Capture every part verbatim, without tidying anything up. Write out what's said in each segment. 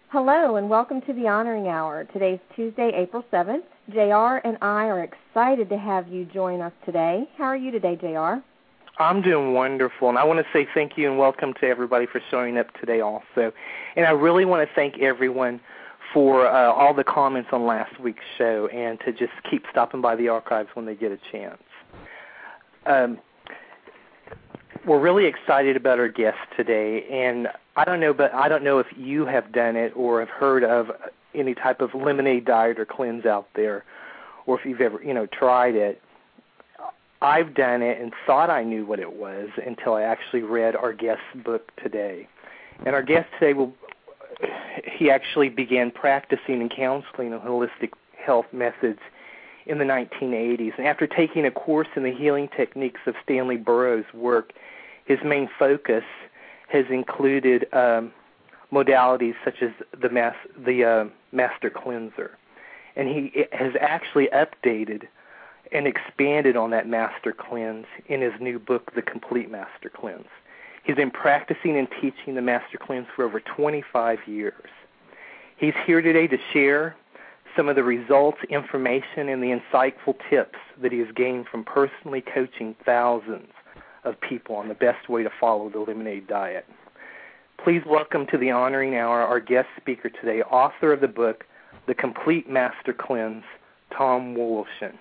Hello and welcome to the Honoring Hour. Today's Tuesday, April seventh. J R and I are excited to have you join us today. How are you today, J R? I'm doing wonderful, and I want to say thank you and welcome to everybody for showing up today also. And I really want to thank everyone for uh, all the comments on last week's show and to just keep stopping by the archives when they get a chance. Um, we're really excited about our guest today, and I don't know, but I don't know if you have done it or have heard of any type of lemonade diet or cleanse out there, or if you've ever, you know, tried it. I've done it and thought I knew what it was until I actually read our guest's book today. And our guest today will, he actually began practicing and counseling on holistic health methods in the nineteen eighties. And after taking a course in the healing techniques of Stanley Burroughs' work, his main focus has included um, modalities such as the mas- the uh, Master Cleanser. And he has actually updated and expanded on that Master Cleanse in his new book, The Complete Master Cleanse. He's been practicing and teaching the Master Cleanse for over twenty-five years. He's here today to share some of the results, information, and the insightful tips that he has gained from personally coaching thousands of people on the best way to follow the lemonade diet. Please welcome to the Honoring Hour our guest speaker today, author of the book, The Complete Master Cleanse, Tom Woloshin.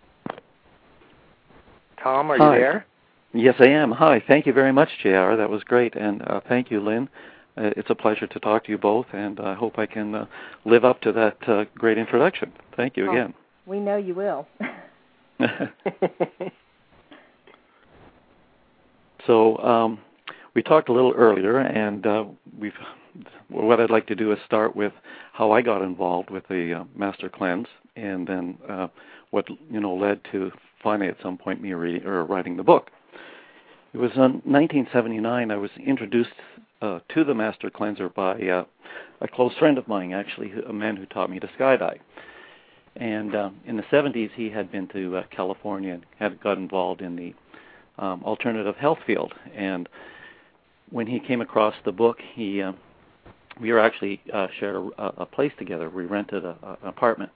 Tom, are Hi. you there? Yes, I am. Hi. Thank you very much, J R. That was great. And uh, thank you, Lynn. Uh, it's a pleasure to talk to you both, and I hope I can uh, live up to that uh, great introduction. Thank you oh, again. We know you will. So um, we talked a little earlier, and uh, we've. What I'd like to do is start with how I got involved with the uh, Master Cleanse, and then uh, what you know led to finally at some point me reading or writing the book. It was in nineteen seventy-nine. I was introduced uh, to the Master Cleanser by uh, a close friend of mine, actually, a man who taught me to skydive. And uh, in the seventies, he had been to uh, California and had got involved in the um, alternative health field. And when he came across the book, he uh, we were actually uh, shared a, a place together. We rented a, a, an apartment,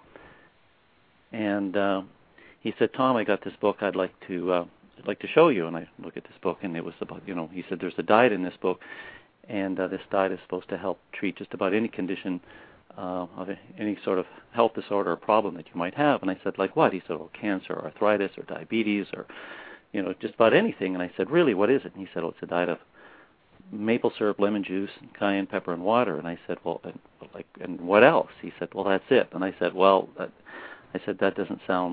and uh, he said, "Tom, I got this book. I'd like to uh, I'd like to show you." And I look at this book, and it was about you know he said, "There's a diet in this book, and uh, this diet is supposed to help treat just about any condition uh, of any sort of health disorder or problem that you might have." And I said, "Like what?" He said, "Well, cancer, or arthritis, or diabetes, or you know just about anything." And I said, "Really, what is it?" And he said, "Oh, it's a diet of maple syrup, lemon juice, cayenne pepper, and water." And I said, "Well, and, like, and what else?" He said, "Well, that's it." And I said, "Well," that, I said, "that doesn't sound,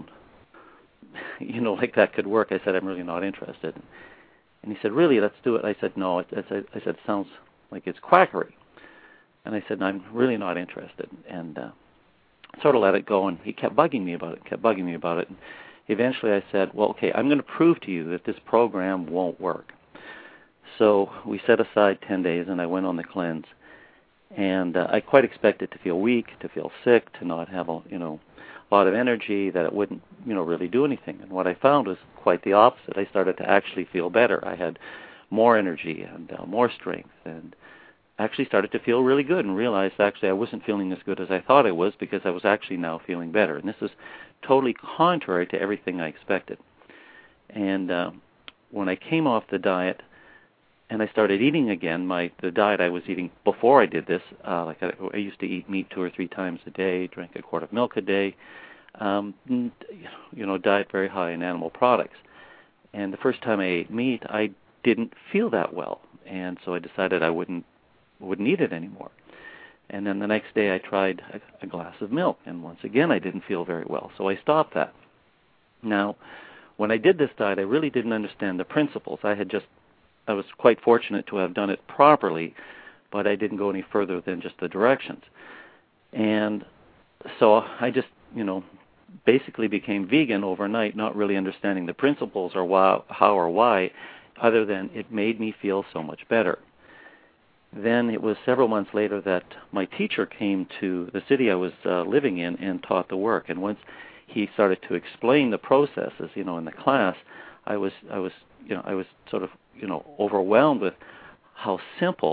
you know, like that could work." I said, "I'm really not interested." And he said, "Really, let's do it." I said, "No." It, it, I said, "It sounds like it's quackery." And I said, "I'm really not interested." And uh, sort of let it go. And he kept bugging me about it, kept bugging me about it. And eventually, I said, "Well, okay, I'm going to prove to you that this program won't work." So we set aside ten days, and I went on the cleanse. And uh, I quite expected to feel weak, to feel sick, to not have a you know a lot of energy, that it wouldn't you know really do anything. And what I found was quite the opposite. I started to actually feel better. I had more energy and uh, more strength, and actually started to feel really good. And realized actually I wasn't feeling as good as I thought I was, because I was actually now feeling better. And this is totally contrary to everything I expected. And uh, when I came off the diet, and I started eating again, my the diet I was eating before I did this, uh, like I, I used to eat meat two or three times a day, drink a quart of milk a day, um, you know, diet very high in animal products. And the first time I ate meat, I didn't feel that well, and so I decided I wouldn't wouldn't eat it anymore. And then the next day I tried a, a glass of milk, and once again I didn't feel very well, so I stopped that. Now, when I did this diet, I really didn't understand the principles. I had just I was quite fortunate to have done it properly, but I didn't go any further than just the directions. And so I just, you know, basically became vegan overnight, not really understanding the principles or why, how or why, other than it made me feel so much better. Then it was several months later that my teacher came to the city I was uh, living in and taught the work. And once he started to explain the processes, you know, in the class, I was, I was, you know, I was sort of, you know, overwhelmed with how simple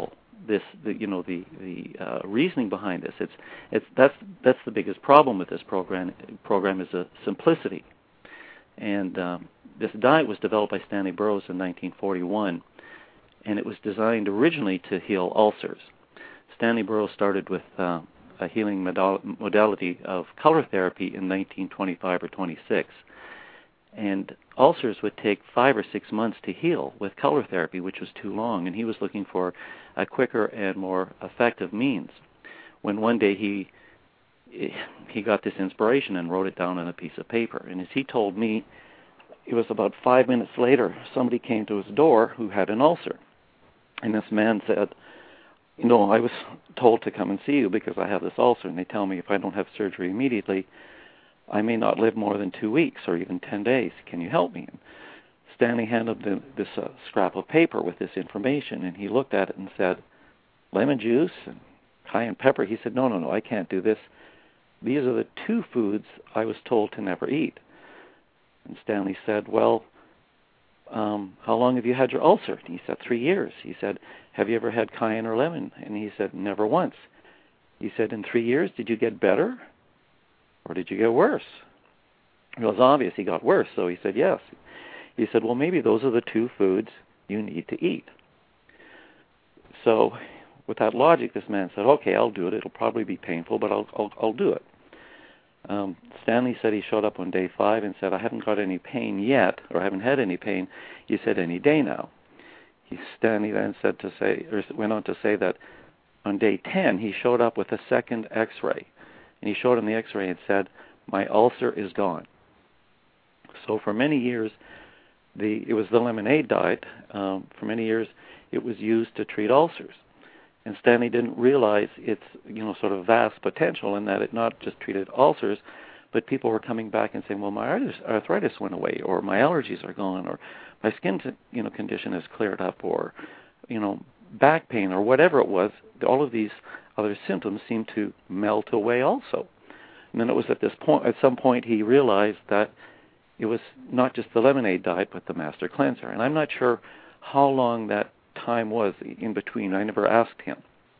this, the, you know, the the uh, reasoning behind this. It's it's that's that's the biggest problem with this program. Program is a simplicity, and um, this diet was developed by Stanley Burroughs in nineteen forty-one, and it was designed originally to heal ulcers. Stanley Burroughs started with uh, a healing modal- modality of color therapy in nineteen twenty-five or twenty-six. And ulcers would take five or six months to heal with color therapy, which was too long, and he was looking for a quicker and more effective means. When one day he he got this inspiration and wrote it down on a piece of paper. And as he told me, it was about five minutes later, somebody came to his door who had an ulcer. And this man said, you know, I was told to come and see you because I have this ulcer, and they tell me if I don't have surgery immediately, I may not live more than two weeks or even ten days. Can you help me? And Stanley handed the, this uh, scrap of paper with this information, and he looked at it and said, lemon juice and cayenne pepper. He said, no, no, no, I can't do this. These are the two foods I was told to never eat. And Stanley said, well, um, how long have you had your ulcer? And he said, three years. He said, have you ever had cayenne or lemon? And he said, never once. He said, in three years, did you get better? Or did you get worse? It was obvious he got worse, so he said yes. He said, well, maybe those are the two foods you need to eat. So with that logic, this man said, okay, I'll do it. It'll probably be painful, but I'll, I'll, I'll do it. Um, Stanley said he showed up on day five and said, I haven't got any pain yet, or I haven't had any pain. He said, any day now. He, Stanley then said to say, or went on to say that on day ten, he showed up with a second x-ray. And he showed him the x-ray and said, my ulcer is gone. So for many years, the it was the lemonade diet. Um, for many years, it was used to treat ulcers. And Stanley didn't realize its, you know, sort of vast potential in that it not just treated ulcers, but people were coming back and saying, well, my arthritis went away, or my allergies are gone, or my skin, you know, condition has cleared up, or, you know, back pain, or whatever it was. All of these other symptoms seemed to melt away also. And then it was at this point, at some point, he realized that it was not just the lemonade diet, but the master cleanser. And I'm not sure how long that time was in between. I never asked him.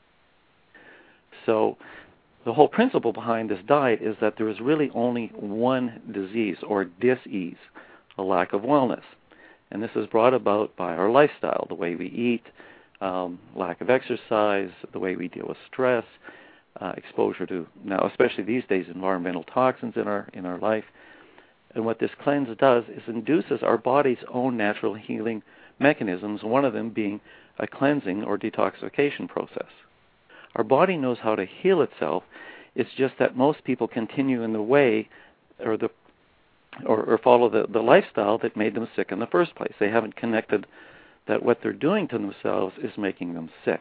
So the whole principle behind this diet is that there is really only one disease, or dis-ease, a lack of wellness. And this is brought about by our lifestyle, the way we eat, Um, lack of exercise, the way we deal with stress, uh, exposure to, now especially these days, environmental toxins in our in our life. And what this cleanse does is induces our body's own natural healing mechanisms, one of them being a cleansing or detoxification process. Our body knows how to heal itself. It's just that most people continue in the way or the or, or follow the, the lifestyle that made them sick in the first place. They haven't connected that what they're doing to themselves is making them sick.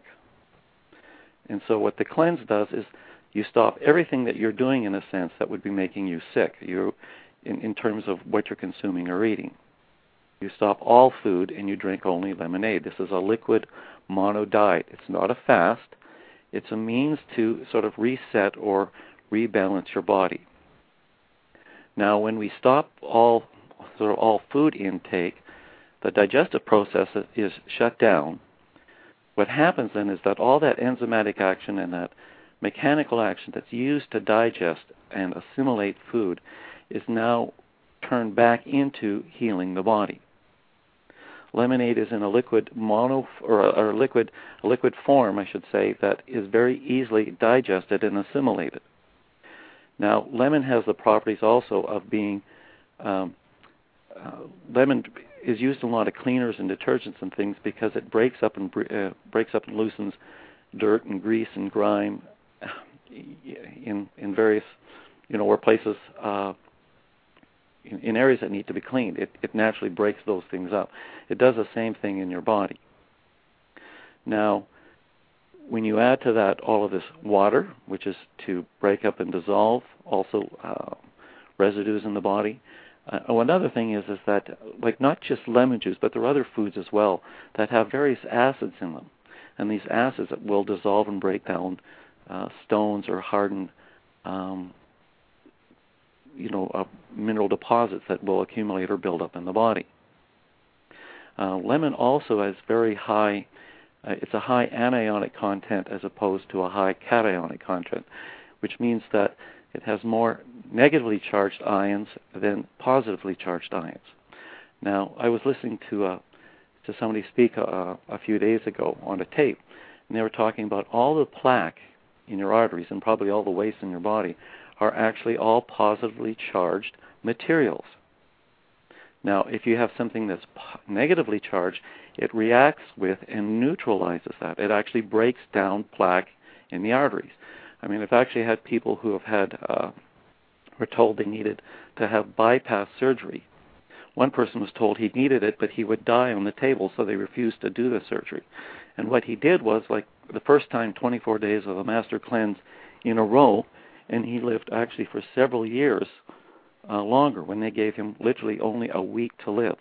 And so what the cleanse does is you stop everything that you're doing, in a sense, that would be making you sick, you, in, in terms of what you're consuming or eating. You stop all food and you drink only lemonade. This is a liquid mono diet. It's not a fast. It's a means to sort of reset or rebalance your body. Now, when we stop all sort of all food intake, the digestive process is shut down. What happens then is that all that enzymatic action and that mechanical action that's used to digest and assimilate food is now turned back into healing the body. Lemonade is in a liquid mono or a, or a liquid a liquid form, I should say, that is very easily digested and assimilated. Now, lemon has the properties also of being um, uh, lemon is used in a lot of cleaners and detergents and things because it breaks up and uh, breaks up and loosens dirt and grease and grime in in various, you know, where places uh, in, in areas that need to be cleaned. It it naturally breaks those things up. It does the same thing in your body. Now, when you add to that all of this water, which is to break up and dissolve also uh, residues in the body. Uh, oh, another thing is is that, like, not just lemon juice, but there are other foods as well that have various acids in them, and these acids will dissolve and break down uh, stones or hardened, um, you know, uh, mineral deposits that will accumulate or build up in the body. Uh, lemon also has very high Uh, it's a high anionic content as opposed to a high cationic content, which means that it has more negatively charged ions than positively charged ions. Now, I was listening to uh, to somebody speak uh, a few days ago on a tape, and they were talking about all the plaque in your arteries and probably all the waste in your body are actually all positively charged materials. Now, if you have something that's po- negatively charged, it reacts with and neutralizes that. It actually breaks down plaque in the arteries. I mean, I've actually had people who have had, uh, were told they needed to have bypass surgery. One person was told he needed it, but he would die on the table, so they refused to do the surgery. And what he did was, like the first time, twenty-four days of a master cleanse in a row, and he lived actually for several years uh, longer when they gave him literally only a week to live.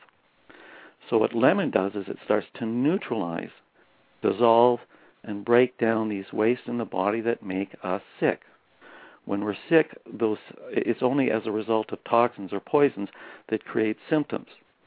So what lemon does is it starts to neutralize, dissolve, and break down these wastes in the body that make us sick. When we're sick, those it's only as a result of toxins or poisons that create symptoms.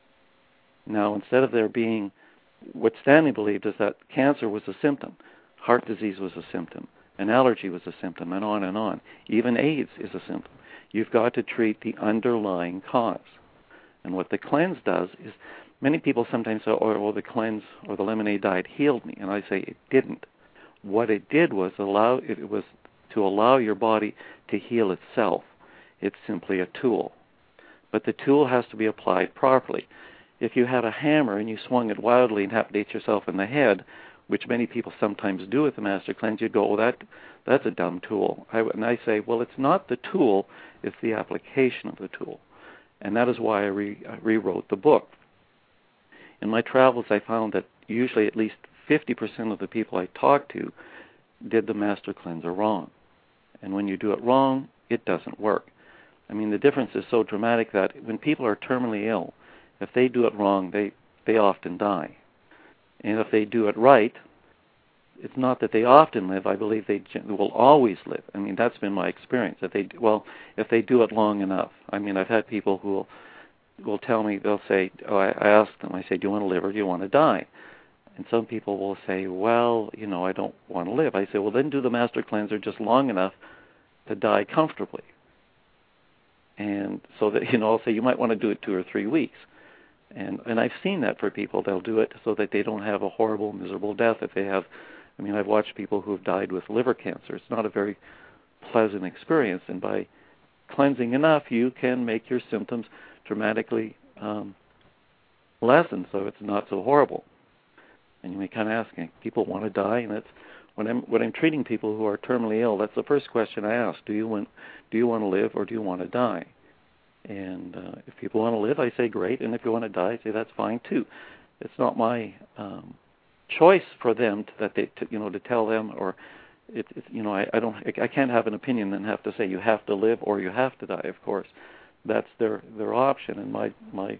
Now, instead of there being, what Stanley believed is that cancer was a symptom, heart disease was a symptom, an allergy was a symptom, and on and on. Even AIDS is a symptom. You've got to treat the underlying cause. And what the cleanse does is, many people sometimes say, oh, well, the cleanse or the lemonade diet healed me, and I say it didn't. What it did was allow it was to allow your body to heal itself. It's simply a tool. But the tool has to be applied properly. If you had a hammer and you swung it wildly and happened to hit yourself in the head, which many people sometimes do with the Master Cleanse, you'd go, oh, that, that's a dumb tool. I, and I say, well, it's not the tool, it's the application of the tool. And that is why I, re, I rewrote the book. In my travels, I found that usually at least fifty percent of the people I talked to did the Master Cleanser wrong. And when you do it wrong, it doesn't work. I mean, the difference is so dramatic that when people are terminally ill, if they do it wrong, they, they often die. And if they do it right, it's not that they often live. I believe they will always live. I mean, that's been my experience. If they, well, if they do it long enough. I mean, I've had people who will, will tell me, they'll say, oh, I, I ask them, I say, do you want to live or do you want to die? And some people will say, well, you know, I don't want to live. I say, well, then do the Master Cleanser just long enough to die comfortably. And so that, you know, I'll say you might want to do it two or three weeks. And and I've seen that for people. They'll do it so that they don't have a horrible, miserable death. If they have, I mean, I've watched people who have died with liver cancer. It's not a very pleasant experience. And by cleansing enough, you can make your symptoms dramatically um, lessen, so it's not so horrible. And you may kind of ask, people want to die, and that's when I'm when I'm treating people who are terminally ill. That's the first question I ask: Do you want do you want to live or do you want to die? And uh, if people want to live, I say great, and if you want to die, I say that's fine too. It's not my um, choice for them to, that they to, you know to tell them, or it, it, you know I, I don't I can't have an opinion and have to say you have to live or you have to die. Of course, that's their their option, and my my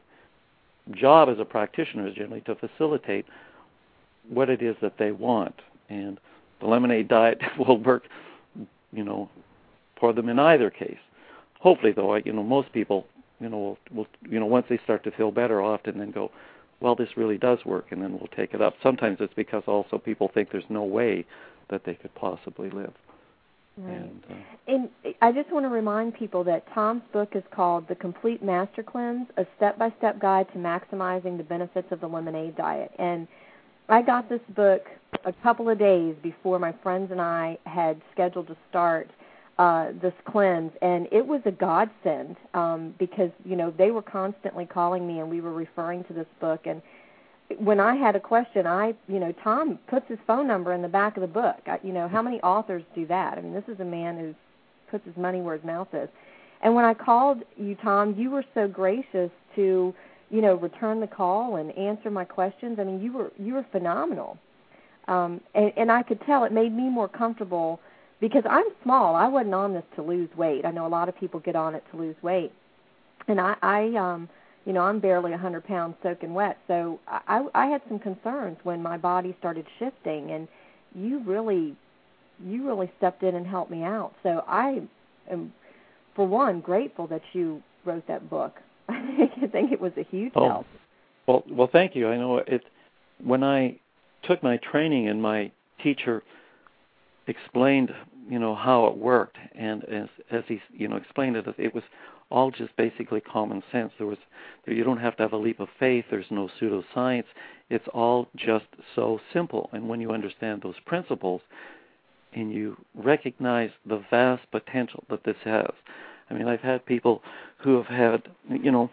job as a practitioner is generally to facilitate what it is that they want. And the lemonade diet will work, you know, for them in either case. Hopefully, though, I, you know, most people, you know, will, will, you know, once they start to feel better, often then go, well, this really does work, and then we'll take it up. Sometimes it's because also people think there's no way that they could possibly live. Right. And, uh, and I just want to remind people that Tom's book is called The Complete Master Cleanse, a step-by-step guide to maximizing the benefits of the lemonade diet. And I got this book a couple of days before my friends and I had scheduled to start uh, this cleanse, and it was a godsend um, because, you know, they were constantly calling me and we were referring to this book. And when I had a question, I, you know, Tom puts his phone number in the back of the book. I, you know, how many authors do that? I mean, this is a man who puts his money where his mouth is. And when I called you, Tom, you were so gracious to, you know, return the call and answer my questions. I mean, you were you were phenomenal. Um, and, and I could tell it made me more comfortable because I'm small. I wasn't on this to lose weight. I know a lot of people get on it to lose weight. And I, I um, you know, I'm barely one hundred pounds soaking wet. So I, I had some concerns when my body started shifting, and you really, you really stepped in and helped me out. So I am, for one, grateful that you wrote that book. I think it was a huge oh, help. Well, well, thank you. I know it. When I took my training, and my teacher explained, you know, how it worked, and as as he, you know, explained it, it was all just basically common sense. There was, you don't have to have a leap of faith. There's no pseudoscience. It's all just so simple. And when you understand those principles, and you recognize the vast potential that this has. I mean, I've had people who have had, you know,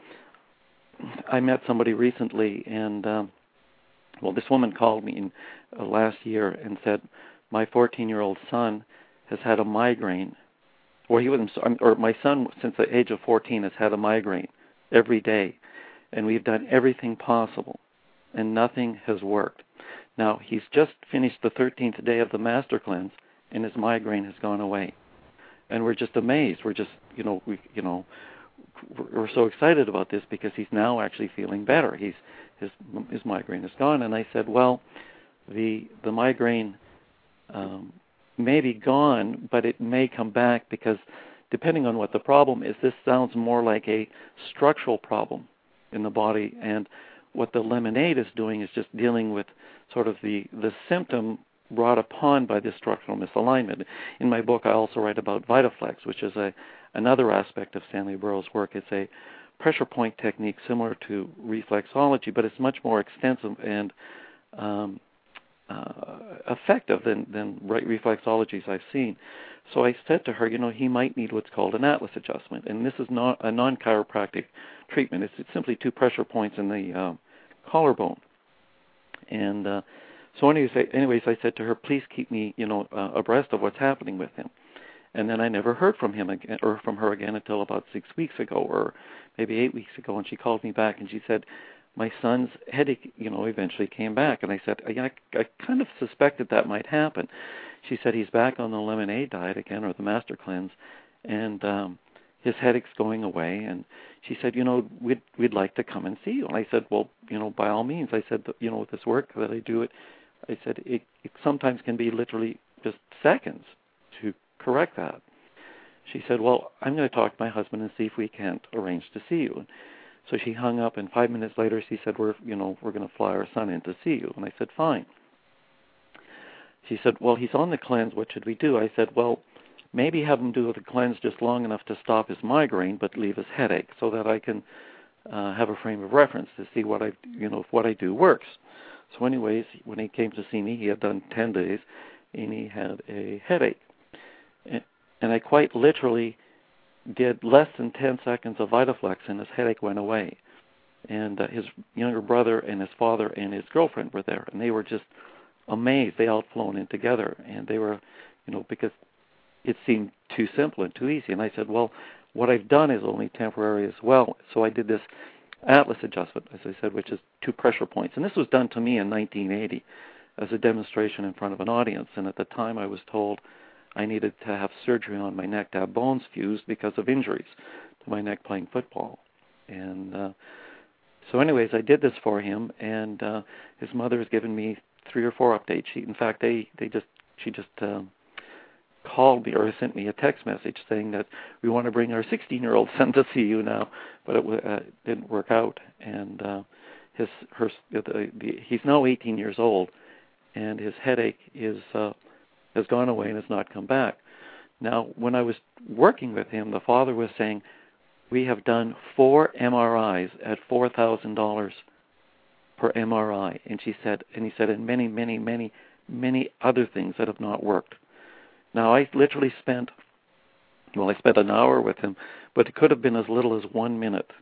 I met somebody recently, and um, well, this woman called me in, uh, last year and said, my fourteen-year-old son has had a migraine. Or he was, or my son, since the age of fourteen, has had a migraine every day, and we've done everything possible, and nothing has worked. Now, he's just finished the thirteenth day of the Master Cleanse, and his migraine has gone away. And we're just amazed. We're just, you know, we, you know, we're so excited about this because he's now actually feeling better. He's his his migraine is gone. And I said, well, the the migraine um, may be gone, but it may come back because depending on what the problem is, this sounds more like a structural problem in the body. And what the lemonade is doing is just dealing with sort of the the symptom brought upon by this structural misalignment. In my book, I also write about VitaFlex, which is a another aspect of Stanley Burroughs' work. It's a pressure point technique similar to reflexology, but it's much more extensive and um, uh, effective than, than reflexologies I've seen. So I said to her, you know, he might need what's called an atlas adjustment, and this is not a non-chiropractic treatment. It's, it's simply two pressure points in the um, collarbone. And uh, So anyways, I, anyways, I said to her, please keep me, you know, uh, abreast of what's happening with him. And then I never heard from him again, or from her again, until about six weeks ago, or maybe eight weeks ago. And she called me back, and she said, my son's headache, you know, eventually came back. And I said, I, I kind of suspected that might happen. She said he's back on the lemonade diet again, or the Master Cleanse, and um, his headache's going away. And she said, you know, we'd we'd like to come and see you. And I said, well, you know, by all means. I said, you know, with this work that I do, it. I said, it, it sometimes can be literally just seconds to correct that. She said, well, I'm going to talk to my husband and see if we can't arrange to see you. So she hung up, and five minutes later she said, we're, you know, we're going to fly our son in to see you. And I said, fine. She said, well, he's on the cleanse. What should we do? I said, well, maybe have him do the cleanse just long enough to stop his migraine, but leave his headache, so that I can uh, have a frame of reference to see what I, you know, if what I do works. So anyways, when he came to see me, he had done ten days, and he had a headache. And I quite literally did less than ten seconds of VitaFlex, and his headache went away. And uh, his younger brother and his father and his girlfriend were there, and they were just amazed. They all flown in together, and they were, you know, because it seemed too simple and too easy. And I said, well, what I've done is only temporary as well. So I did this atlas adjustment, as I said, which is two pressure points. And this was done to me in nineteen eighty as a demonstration in front of an audience. And at the time I was told I needed to have surgery on my neck to have bones fused because of injuries to my neck playing football. And uh, so anyways, I did this for him, and uh, his mother has given me three or four updates. She, in fact, they, they just she just um, called me or sent me a text message saying that we want to bring our sixteen-year-old son to see you now, but it uh, didn't work out. And uh, his her the, the, he's now eighteen years old, and his headache is uh, has gone away and has not come back. Now, when I was working with him, the father was saying, we have done four M R Is at four thousand dollars per M R I, and she said, and he said, and many, many, many, many other things that have not worked. Now, I literally spent, well, I spent an hour with him, but it could have been as little as one minute.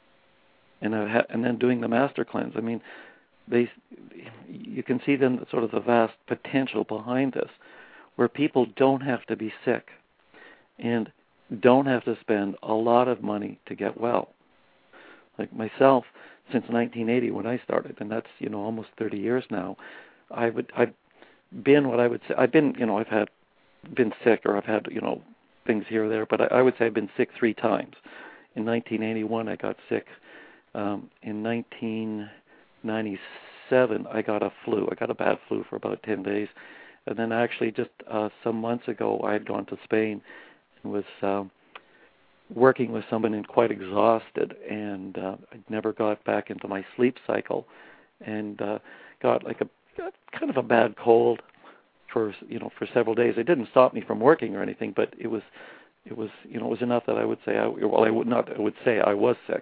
And I ha- and then doing the Master Cleanse. I mean, they, you can see then sort of the vast potential behind this, where people don't have to be sick and don't have to spend a lot of money to get well. Like myself, since nineteen eighty when I started, and that's, you know, almost thirty years now, I would, I've been what I would say, I've been, you know, I've had, been sick, or I've had, you know, things here or there, but I, I would say I've been sick three times. In nineteen eighty-one, I got sick. Um, in nineteen ninety-seven, I got a flu. I got a bad flu for about ten days. And then actually just uh, some months ago, I had gone to Spain and was um, working with someone and quite exhausted, and uh, I never got back into my sleep cycle, and uh, got like a kind of a bad cold for you know for several days. It didn't stop me from working or anything, but it was it was you know it was enough that I would say I well I would not I would say I was sick.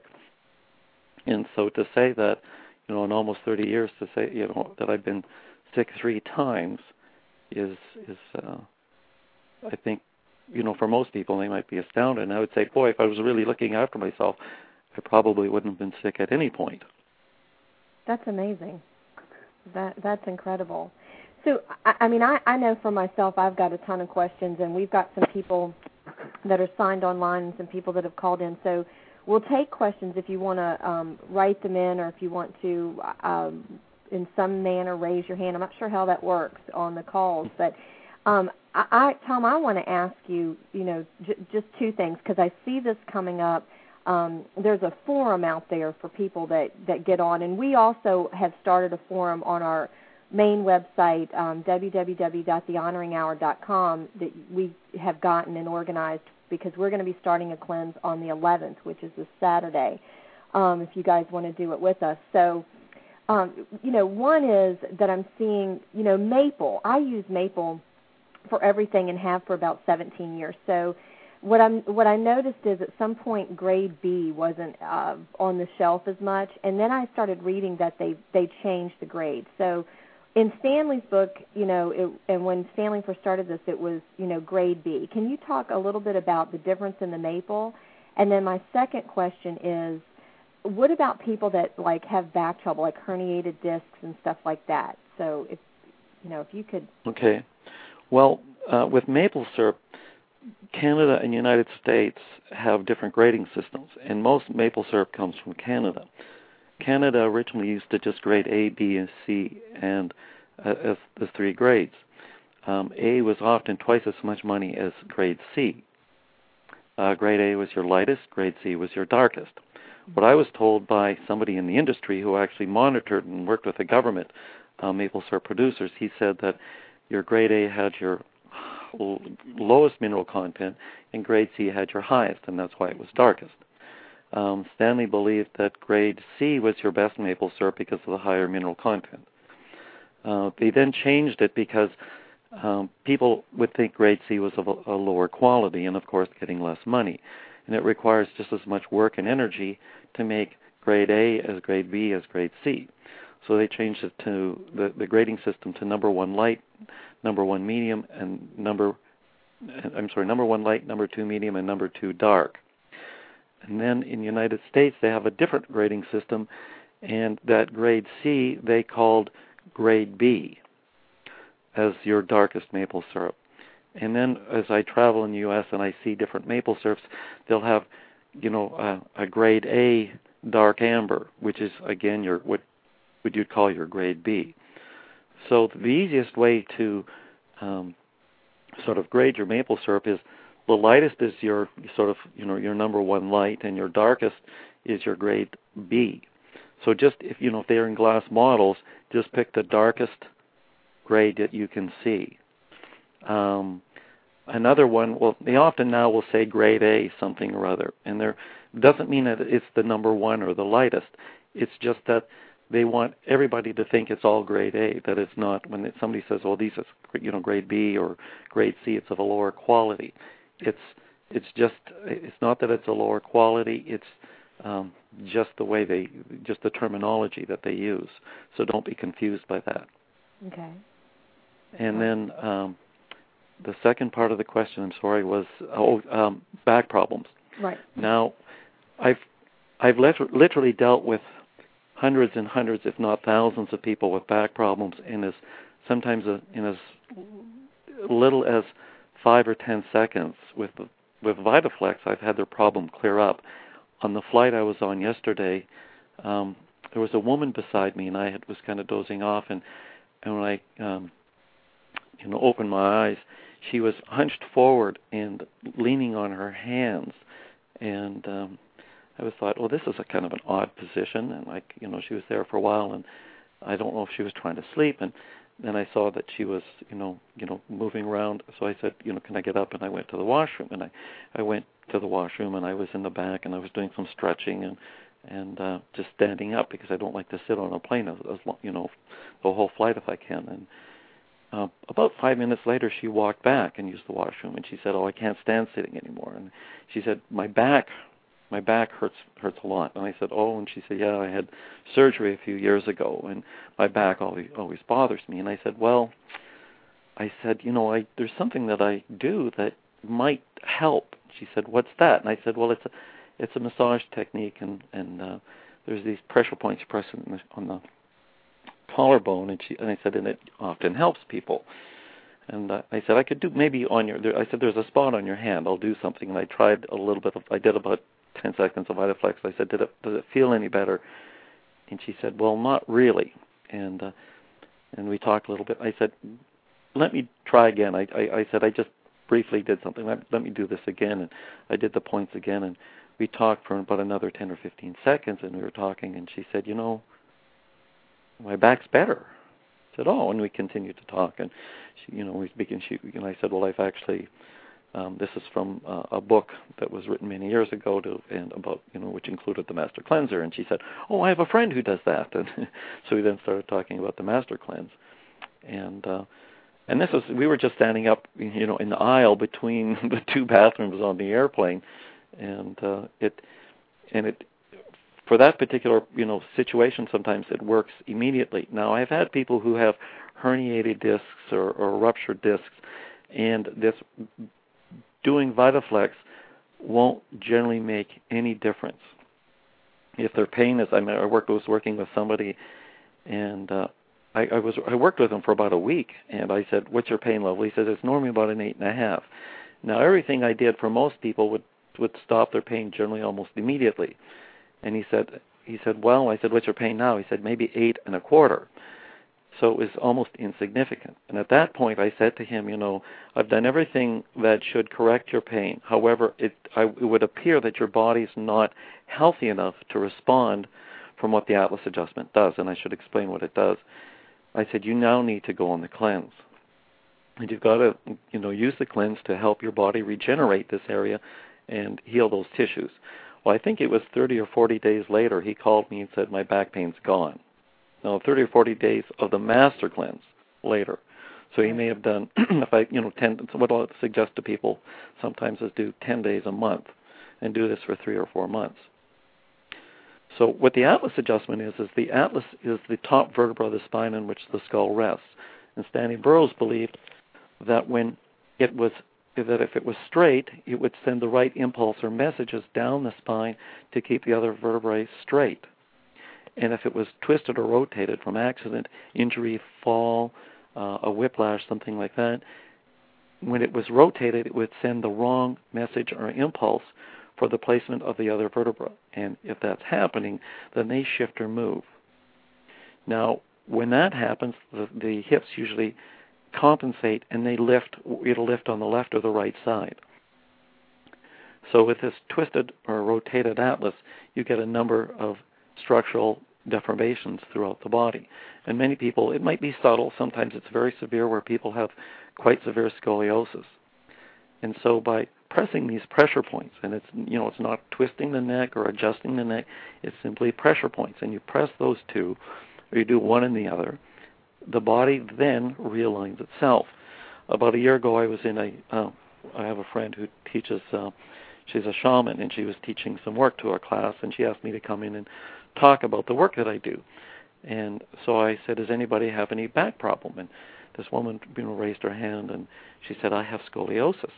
And so to say that you know in almost thirty years to say you know that I've been sick three times is is uh, I think you know for most people they might be astounded. And I would say, boy, if I was really looking after myself, I probably wouldn't have been sick at any point. That's amazing. That that's incredible. So, I, I mean, I, I know for myself, I've got a ton of questions, and we've got some people that are signed online and some people that have called in. So we'll take questions if you want to um, write them in, or if you want to, um, in some manner, raise your hand. I'm not sure how that works on the calls, but um, I, I, Tom, I want to ask you, you know, j- just two things, because I see this coming up. Um, there's a forum out there for people that, that get on, and we also have started a forum on our main website, um, w w w dot the honoring hour dot com, that we have gotten and organized, because we're going to be starting a cleanse on the eleventh, which is this Saturday, um, if you guys want to do it with us. So, um, you know, one is that I'm seeing, you know, maple. I use maple for everything and have for about seventeen years. So What I'm what I noticed is at some point grade B wasn't uh, on the shelf as much, and then I started reading that they they changed the grade. So in Stanley's book, you know, it, and when Stanley first started this, it was you know grade B. Can you talk a little bit about the difference in the maple? And then my second question is, what about people that like have back trouble, like herniated discs and stuff like that? So if you know if you could. Okay, well, uh, with maple syrup, Canada and the United States have different grading systems, and most maple syrup comes from Canada. Canada originally used to just grade A, B, and C, and uh, as the three grades. Um, A was often twice as much money as grade C. Uh, grade A was your lightest, grade C was your darkest. What I was told by somebody in the industry who actually monitored and worked with the government, uh, maple syrup producers, he said that your grade A had your lowest mineral content, and grade C had your highest, and that's why it was darkest. Um, Stanley believed that grade C was your best maple syrup because of the higher mineral content. Uh, they then changed it because um, people would think grade C was of a, a lower quality and, of course, getting less money. And it requires just as much work and energy to make grade A as grade B as grade C. So they changed it to the, the grading system to number one light, number one medium, and number, I'm sorry, number one light, number two medium, and number two dark. And then in the United States, they have a different grading system, and that grade C they called grade B as your darkest maple syrup. And then as I travel in the U S and I see different maple syrups, they'll have, you know, a, a grade A dark amber, which is, again, your what would you call your grade B. So the easiest way to um, sort of grade your maple syrup is the lightest is your sort of, you know, your number one light, and your darkest is your grade B. So just if, you know, if they're in glass models, just pick the darkest grade that you can see. Um, another one, well, they often now will say grade A something or other, and there doesn't mean that it's the number one or the lightest. It's just that they want everybody to think it's all grade A, that it's not. When somebody says, "Oh, these is, you know, grade B or grade C," it's of a lower quality. It's it's just it's not that it's a lower quality. It's um, just the way they, just the terminology that they use. So don't be confused by that. Okay. And then um, the second part of the question, I'm sorry, was oh um, back problems. Right. Now, I've I've lit- literally dealt with hundreds and hundreds, if not thousands, of people with back problems in as sometimes in as little as five or ten seconds. With with VitaFlex, I've had their problem clear up. On the flight I was on yesterday, um, there was a woman beside me, and I had, was kind of dozing off, and and when I um, you know opened my eyes, she was hunched forward and leaning on her hands, and um, I was thought, well, this is a kind of an odd position, and like, you know, she was there for a while, and I don't know if she was trying to sleep, and then I saw that she was, you know, you know, moving around. So I said, you know, can I get up? And I went to the washroom, and I, I went to the washroom, and I was in the back, and I was doing some stretching, and and uh, just standing up because I don't like to sit on a plane as, as long, you know, the whole flight if I can. And uh, about five minutes later, she walked back and used the washroom, and she said, "Oh, I can't stand sitting anymore." And she said, "My back, my back hurts hurts a lot." And I said, "Oh," and she said, "Yeah, I had surgery a few years ago, and my back always always bothers me." And I said, "Well," I said, "you know, I there's something that I do that might help." She said, "What's that?" And I said, "Well, it's a it's a massage technique, and and uh, there's these pressure points you press on the, on the collarbone." And she and I said, "And it often helps people." And uh, I said, "I could do maybe on your." There, I said, "There's a spot on your hand. I'll do something." And I tried a little bit of. I did about ten seconds of VitaFlex. I said, "Did it? Does it feel any better?" And she said, "Well, not really." And uh, and we talked a little bit. I said, "Let me try again." I I, I said, "I just briefly did something. Let, let me do this again." And I did the points again, and we talked for about another ten or fifteen seconds, and we were talking, and she said, "You know, my back's better." I said, "Oh," and we continued to talk, and she, you know, we began. She, and I said, "Well, I've actually, um, this is from uh, a book that was written many years ago, to and about, you know, which included the Master Cleanser." And she said, "Oh, I have a friend who does that." And so we then started talking about the Master Cleanse, and uh, and this was we were just standing up, you know, in the aisle between the two bathrooms on the airplane, and uh, it and it. For that particular, you know, situation, sometimes it works immediately. Now, I've had people who have herniated discs or, or ruptured discs, and this doing VitaFlex won't generally make any difference. If their pain is, I mean, I worked, was working with somebody, and uh, I, I was I worked with him for about a week, and I said, "What's your pain level?" He said, "It's normally about an eight and a half." Now, everything I did for most people would would stop their pain generally almost immediately. And he said, he said, "Well," I said, "What's your pain now?" He said, "Maybe eight and a quarter." So it was almost insignificant. And at that point, I said to him, "You know, I've done everything that should correct your pain. However, it, I, it would appear that your body's not healthy enough to respond from what the Atlas adjustment does." And I should explain what it does. I said, "You now need to go on the cleanse. And you've got to, you know, use the cleanse to help your body regenerate this area and heal those tissues." Well, I think it was thirty or forty days later, he called me and said, "My back pain's gone." Now, thirty or forty days of the Master Cleanse later. So he may have done, if I, you know, ten, what I'll suggest to people sometimes is do ten days a month and do this for three or four months. So what the Atlas adjustment is, is the Atlas is the top vertebra of the spine on which the skull rests. And Stanley Burroughs believed that when it was that if it was straight, it would send the right impulse or messages down the spine to keep the other vertebrae straight. And if it was twisted or rotated from accident, injury, fall, uh, a whiplash, something like that, when it was rotated, it would send the wrong message or impulse for the placement of the other vertebra. And if that's happening, then they shift or move. Now, when that happens, the, the hips usually compensate, and they lift. It'll lift on the left or the right side. So with this twisted or rotated atlas, you get a number of structural deformations throughout the body. And many people, it might be subtle. Sometimes it's very severe, where people have quite severe scoliosis. And so by pressing these pressure points, and it's, you know, it's not twisting the neck or adjusting the neck, it's simply pressure points. And you press those two, or you do one and the other, the body then realigns itself. About a year ago, I was in a, uh, I have a friend who teaches, uh, she's a shaman, and she was teaching some work to our class, and she asked me to come in and talk about the work that I do. And so I said, "Does anybody have any back problem?" And this woman, you know, raised her hand, and she said, "I have scoliosis."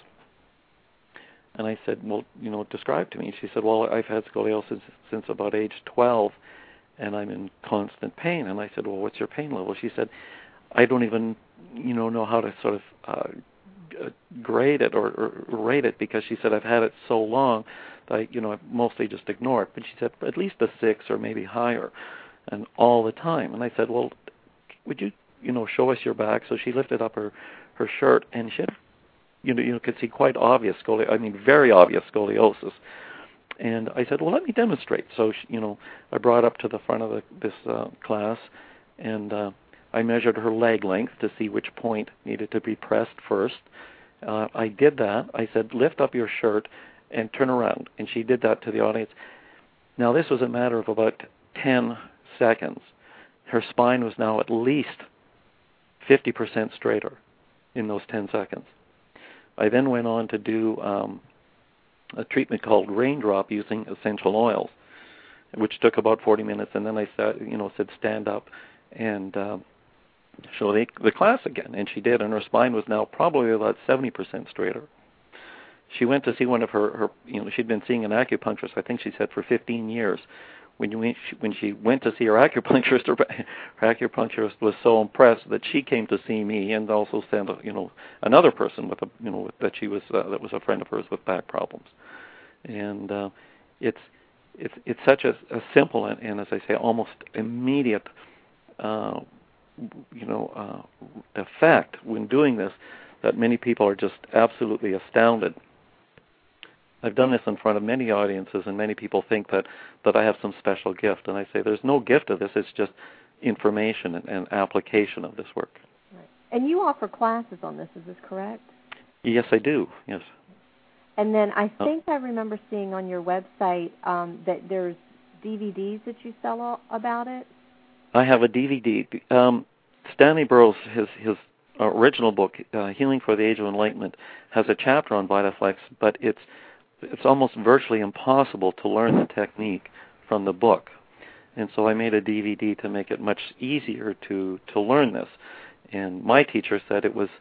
And I said, "Well, you know, describe to me." She said, "Well, I've had scoliosis since about age twelve, and I'm in constant pain." And I said, "Well, what's your pain level?" She said, "I don't even, you know, know how to sort of uh, grade it or, or rate it," because she said, "I've had it so long that I, you know, I mostly just ignore it." But she said, "At least a six or maybe higher, and all the time." And I said, "Well, would you, you know, show us your back?" So she lifted up her, her shirt, and she had, you know, you could see quite obvious scoliosis, I mean, very obvious scoliosis. And I said, "Well, let me demonstrate." So, she, you know, I brought up to the front of the, this uh, class, and uh, I measured her leg length to see which point needed to be pressed first. Uh, I did that. I said, "Lift up your shirt and turn around." And she did that to the audience. Now, this was a matter of about ten seconds. Her spine was now at least fifty percent straighter in those ten seconds. I then went on to do um, a treatment called Raindrop using essential oils, which took about forty minutes, and then I said, you know, said stand up and uh, show the, the class again, and she did, and her spine was now probably about seventy percent straighter. She went to see one of her, her, you know, she'd been seeing an acupuncturist, I think she said, for fifteen years. When you when she went to see her acupuncturist, her, her acupuncturist was so impressed that she came to see me, and also sent, you know, another person with a, you know, that she was uh, that was a friend of hers with back problems. And uh, it's it's it's such a, a simple and, and, as I say, almost immediate, uh, you know, uh, effect when doing this that many people are just absolutely astounded. I've done this in front of many audiences, and many people think that, that I have some special gift. And I say there's no gift of this. It's just information and, and application of this work. Right. And you offer classes on this. Is this correct? Yes, I do. Yes. And then I think oh. I remember seeing on your website um, that there's D V Ds that you sell all about it. I have a D V D. Um, Stanley Burroughs, his his original book, uh, Healing for the Age of Enlightenment, has a chapter on VitaFlex, but it's it's almost virtually impossible to learn the technique from the book. And so I made a D V D to make it much easier to, to learn this. And my teacher said it was,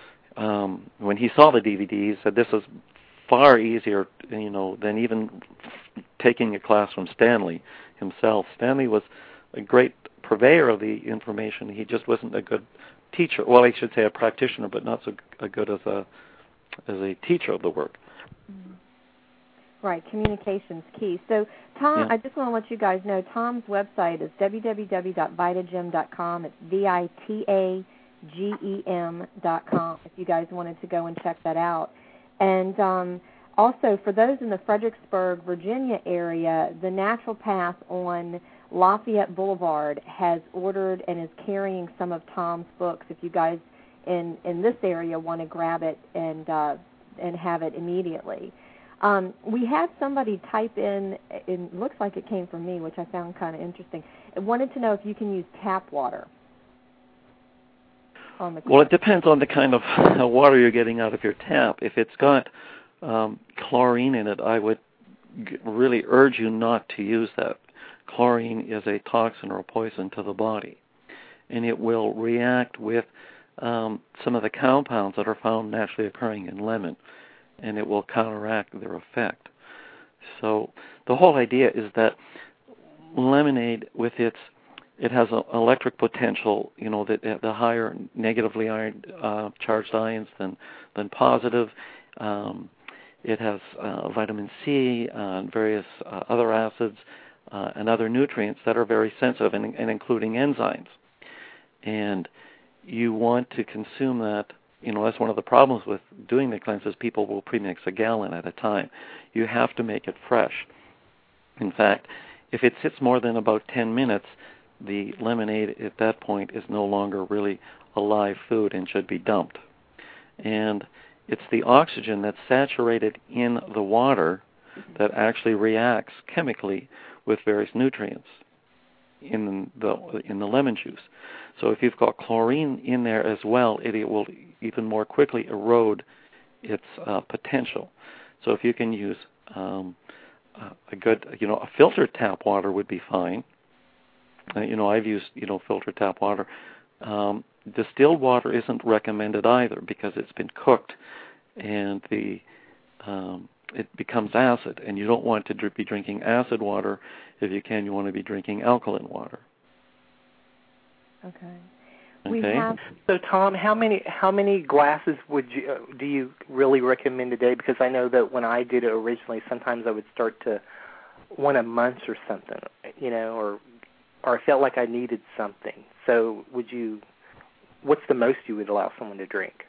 um, when he saw the D V D, he said this is far easier, you know, than even taking a class from Stanley himself. Stanley was a great purveyor of the information. He just wasn't a good teacher. Well, I should say a practitioner, but not so good as a, as a teacher of the work. Mm-hmm. Right, communication's key. So, Tom, yeah. I just want to let you guys know, Tom's website is w w w dot vitagem dot com. It's V I T A G E M dot com if you guys wanted to go and check that out. And um, also, for those in the Fredericksburg, Virginia area, the Natural Path on Lafayette Boulevard has ordered and is carrying some of Tom's books. If you guys in, in this area want to grab it and, uh, and have it immediately. Um, we had somebody type in, it looks like it came from me, which I found kind of interesting. It wanted to know if you can use tap water on the Well, it depends on the kind of water you're getting out of your tap. If it's got um, chlorine in it, I would g- really urge you not to use that. Chlorine is a toxin or a poison to the body, and it will react with um, some of the compounds that are found naturally occurring in lemon, and it will counteract their effect. So the whole idea is that lemonade, with its, it has an electric potential, you know, that the higher negatively ion, uh, charged ions than than positive. Um, it has uh, vitamin C and various uh, other acids uh, and other nutrients that are very sensitive, and, and including enzymes. And you want to consume that. You know, that's one of the problems with doing the cleanses. People will premix a gallon at a time. You have to make it fresh. In fact, if it sits more than about ten minutes, the lemonade at that point is no longer really a live food and should be dumped. And it's the oxygen that's saturated in the water that actually reacts chemically with various nutrients in the in the lemon juice. So if you've got chlorine in there as well, it, it will even more quickly erode its uh, potential. So if you can use um, a good, you know, a filtered tap water would be fine. Uh, you know, I've used, you know, filtered tap water. Um, distilled water isn't recommended either because it's been cooked and the um, it becomes acid, and you don't want to dr- be drinking acid water. If you can, you want to be drinking alkaline water. Okay. Okay. We have. So, Tom, how many how many glasses would you uh, do you really recommend a day? Because I know that when I did it originally, sometimes I would start to one a month or something, you know, or or I felt like I needed something. So, would you? What's the most you would allow someone to drink?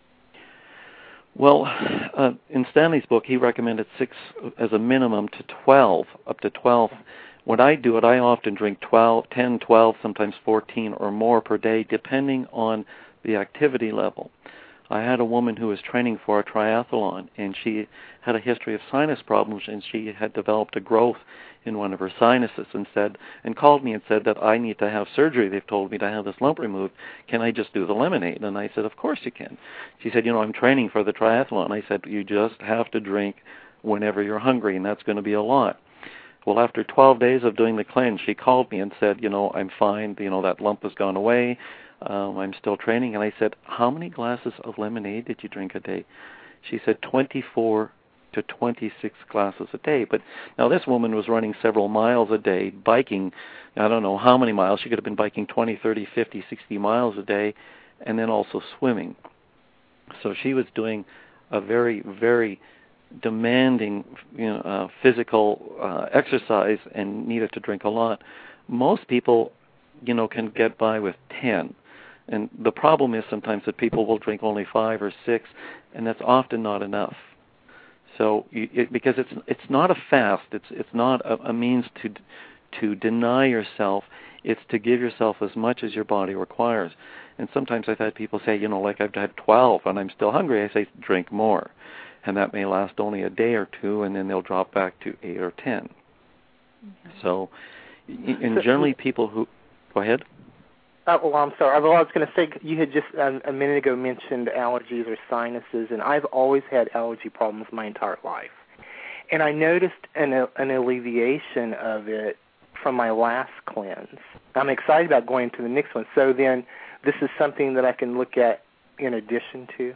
Well, uh, in Stanley's book, he recommended six as a minimum to twelve, up to twelve. When I do it, I often drink twelve, ten, twelve, sometimes fourteen or more per day, depending on the activity level. I had a woman who was training for a triathlon, and she had a history of sinus problems, and she had developed a growth in one of her sinuses, and said, and called me and said that I need to have surgery. They've told me to have this lump removed. Can I just do the lemonade? And I said, of course you can. She said, you know, I'm training for the triathlon. I said, you just have to drink whenever you're hungry, and that's going to be a lot. Well, after twelve days of doing the cleanse, she called me and said, you know, I'm fine. You know, that lump has gone away. Um, I'm still training. And I said, how many glasses of lemonade did you drink a day? She said twenty-four to twenty-six glasses a day. But now this woman was running several miles a day, biking, I don't know how many miles. She could have been biking twenty, thirty, fifty, sixty miles a day, and then also swimming. So she was doing a very, very demanding, you know, uh, physical uh, exercise and needed to drink a lot. Most people, you know, can get by with ten. And the problem is sometimes that people will drink only five or six, and that's often not enough. So, you, it, because it's it's not a fast, it's it's not a, a means to to deny yourself. It's to give yourself as much as your body requires. And sometimes I've had people say, you know, like I've had twelve and I'm still hungry. I say, drink more, and that may last only a day or two, and then they'll drop back to eight or ten. Okay. So, and generally people who go ahead. Uh, well, I'm sorry. Well, I was going to say, you had just um, a minute ago mentioned allergies or sinuses, and I've always had allergy problems my entire life. And I noticed an, an alleviation of it from my last cleanse. I'm excited about going to the next one. So then this is something that I can look at in addition to?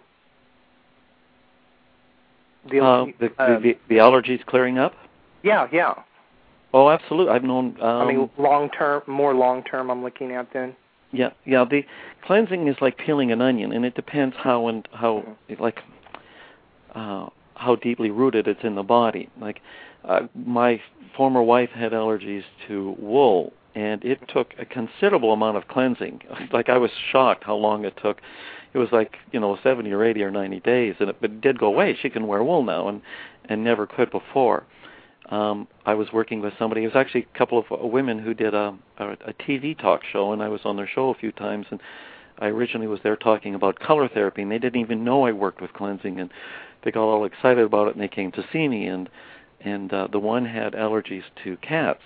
The, uh, the, um, the, the allergies clearing up? Yeah, yeah. Oh, absolutely. I've known... Um, I mean, long-term, more long-term I'm looking at then? Yeah, yeah. The cleansing is like peeling an onion, and it depends how and how mm-hmm. like uh, how deeply rooted it's in the body. Like uh, my former wife had allergies to wool, and it took a considerable amount of cleansing. Like I was shocked how long it took. It was like you know seventy or eighty or ninety days, and it, but it did go away. She can wear wool now, and and never could before. Um, I was working with somebody. It was actually a couple of uh, women who did a, a, a T V talk show, and I was on their show a few times. And I originally was there talking about color therapy, and they didn't even know I worked with cleansing. And they got all excited about it, and they came to see me. And and uh, the one had allergies to cats,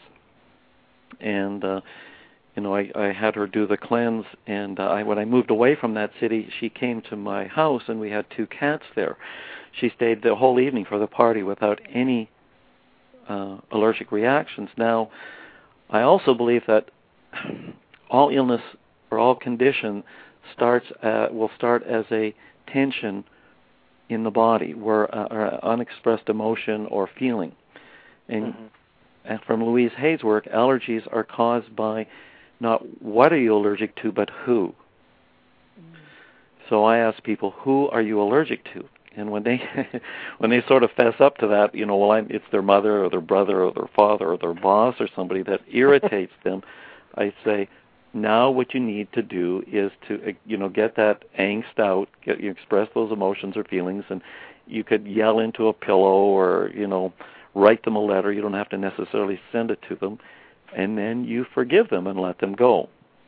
and uh, you know I, I had her do the cleanse. And uh, I, when I moved away from that city, she came to my house, and we had two cats there. She stayed the whole evening for the party without any Uh, allergic reactions. Now, I also believe that all illness or all condition starts at, will start as a tension in the body, where uh, or unexpressed emotion or feeling. And, mm-hmm. and from Louise Hay's work, allergies are caused by not what are you allergic to, but who. Mm-hmm. So I ask people, who are you allergic to? And when they when they sort of fess up to that, you know, well, I'm, it's their mother or their brother or their father or their boss or somebody that irritates them, I say, now what you need to do is to, you know, get that angst out, get you express those emotions or feelings, and you could yell into a pillow or, you know, write them a letter. You don't have to necessarily send it to them, and then you forgive them and let them go.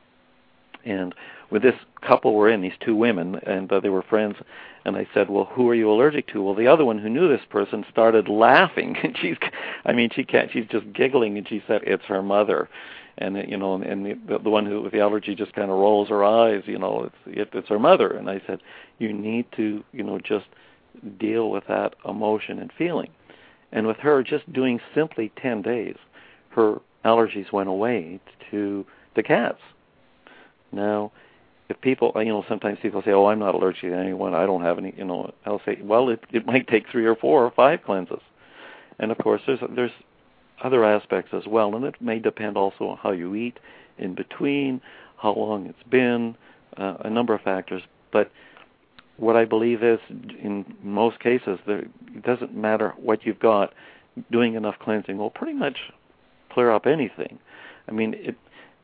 And with this couple we're in, these two women, and uh, they were friends, and I said, well, who are you allergic to? Well, the other one who knew this person started laughing. And she's, I mean, she can't, she's just giggling, and she said, it's her mother. And, you know, and the, the one who with the allergy just kind of rolls her eyes, you know, it's, it, it's her mother. And I said, you need to, you know, just deal with that emotion and feeling. And with her, just doing simply ten days, her allergies went away to the cats. Now, if people, you know, sometimes people say, oh, I'm not allergic to anyone, I don't have any, you know, I'll say, well, it, it might take three or four or five cleanses. And, of course, there's there's other aspects as well, and it may depend also on how you eat in between, how long it's been, uh, a number of factors. But what I believe is, in most cases, there, it doesn't matter what you've got, doing enough cleansing will pretty much clear up anything. I mean, it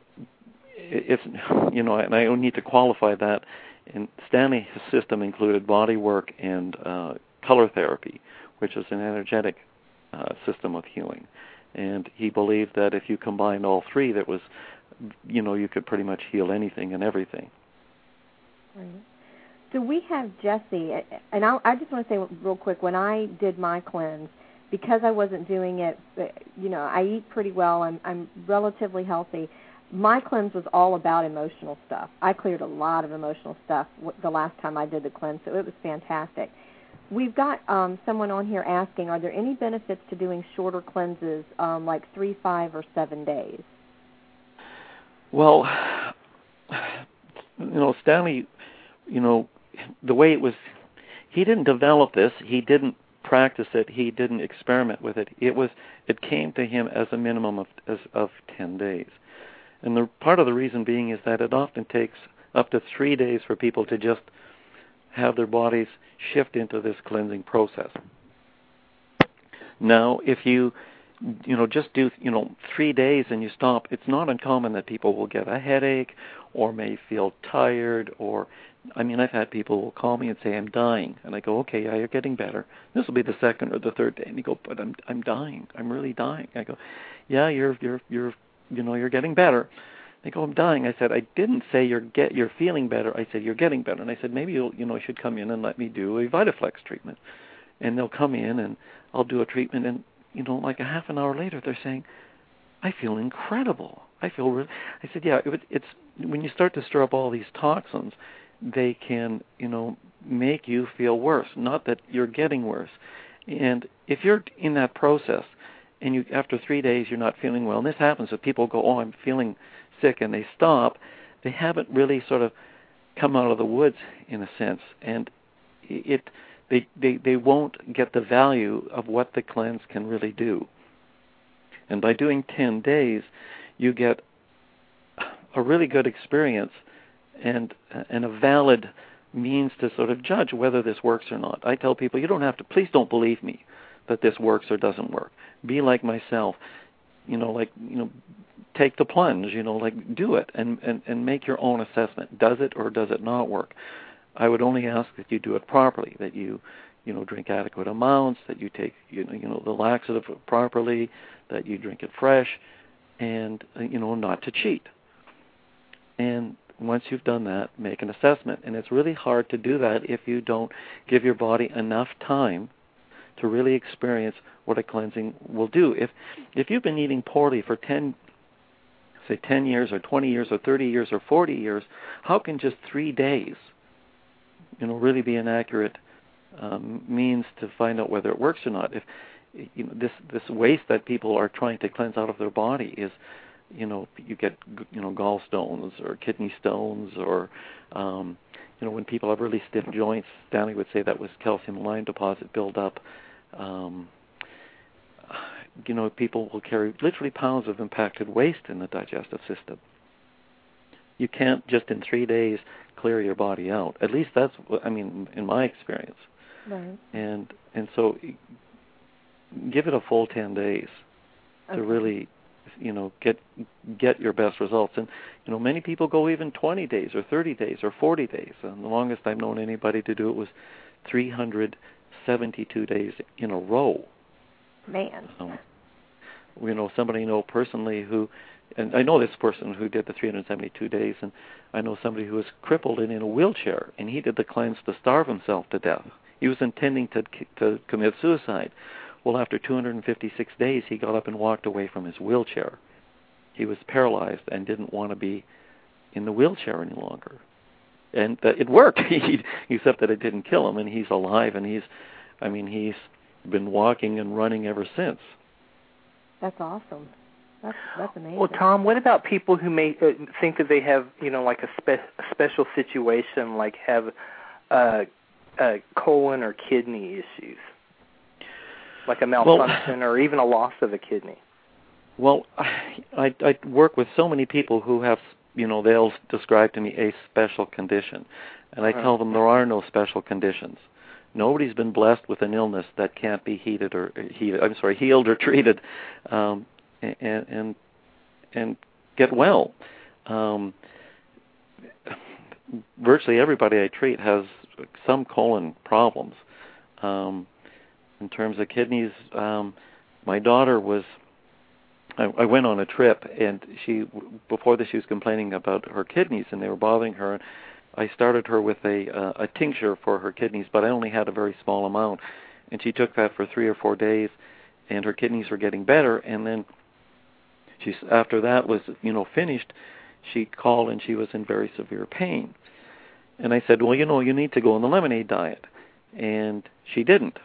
It's, you know, and I don't need to qualify that. And Stanley's system included body work and uh, color therapy, which is an energetic uh, system of healing. And he believed that if you combined all three, that was, you know, you could pretty much heal anything and everything. Right. So we have Jesse, and I, I just want to say real quick, when I did my cleanse, because I wasn't doing it, you know, I eat pretty well, I'm, I'm relatively healthy, my cleanse was all about emotional stuff. I cleared a lot of emotional stuff the last time I did the cleanse, so it was fantastic. We've got um, someone on here asking, are there any benefits to doing shorter cleanses, um, like three, five, or seven days? Well, you know, Stanley, you know, the way it was, he didn't develop this, he didn't practice it, he didn't experiment with it. It was, it came to him as a minimum of as, of ten days. And the part of the reason being is that it often takes up to three days for people to just have their bodies shift into this cleansing process. Now, if you, you know, just do, you know, three days and you stop, it's not uncommon that people will get a headache or may feel tired or, I mean, I've had people who will call me and say, I'm dying. And I go, okay, yeah, you're getting better. This will be the second or the third day. And they go, but I'm I'm dying. I'm really dying. I go, yeah, you're, you're, you're, you know, you're getting better. They go, I'm dying. I said, I didn't say you're get you're feeling better. I said, you're getting better. And I said, maybe you'll, you know, you should come in and let me do a VitaFlex treatment. And they'll come in and I'll do a treatment. And, you know, like a half an hour later, they're saying, I feel incredible. I feel really, I said, yeah, it, it's, when you start to stir up all these toxins, they can, you know, make you feel worse, not that you're getting worse. And if you're in that process and you, after three days you're not feeling well, and this happens if people go, oh, I'm feeling sick, and they stop, they haven't really sort of come out of the woods in a sense, and it they they, they won't get the value of what the cleanse can really do. And by doing ten days, you get a really good experience and and a valid means to sort of judge whether this works or not. I tell people, you don't have to, please don't believe me that this works or doesn't work. Be like myself, you know, like, you know, take the plunge, you know, like do it and, and, and make your own assessment. Does it or does it not work? I would only ask that you do it properly, that you, you know, drink adequate amounts, that you take, you know, you know, the laxative properly, that you drink it fresh, and, you know, not to cheat. And once you've done that, make an assessment. And it's really hard to do that if you don't give your body enough time to really experience what a cleansing will do. If if you've been eating poorly for ten, say ten years or twenty years or thirty years or forty years, how can just three days, you know, really be an accurate um, means to find out whether it works or not? If you know this this waste that people are trying to cleanse out of their body is, you know, you get, you know, gallstones or kidney stones or, um, you know, when people have really stiff joints, Stanley would say that was calcium lime deposit buildup. Um, you know, people will carry literally pounds of impacted waste in the digestive system. You can't just in three days clear your body out. At least that's, what, I mean, in my experience. Right. And and so give it a full ten days okay. to really, you know, get get your best results. And, you know, many people go even twenty days or thirty days or forty days. And the longest I've known anybody to do it was three hundred seventy-two days in a row. Man. Um, you know, somebody I know personally who, and I know this person who did the three hundred seventy-two days, and I know somebody who was crippled and in a wheelchair, and he did the cleanse to starve himself to death. He was intending to to commit suicide. Well, after two hundred fifty-six days, he got up and walked away from his wheelchair. He was paralyzed and didn't want to be in the wheelchair any longer. And uh, it worked, except that it didn't kill him, and he's alive, and he's, I mean, he's been walking and running ever since. That's awesome. That's, that's amazing. Well, Tom, what about people who may uh, think that they have, you know, like a, spe- a special situation, like have uh, uh, colon or kidney issues? Like a malfunction well, or even a loss of a kidney? Well, I, I work with so many people who have, you know, they'll describe to me a special condition. And I uh-huh. tell them there are no special conditions. Nobody's been blessed with an illness that can't be heated or heated, I'm sorry, healed or treated um, and, and and get well. Um, virtually everybody I treat has some colon problems. Um, In terms of kidneys, um, my daughter was, I, I went on a trip, and she, before this, she was complaining about her kidneys, and they were bothering her. I started her with a uh, a tincture for her kidneys, but I only had a very small amount, and she took that for three or four days, and her kidneys were getting better. And then she, after that was you know finished, she called and she was in very severe pain. And I said, well, you know, you need to go on the lemonade diet, and she didn't.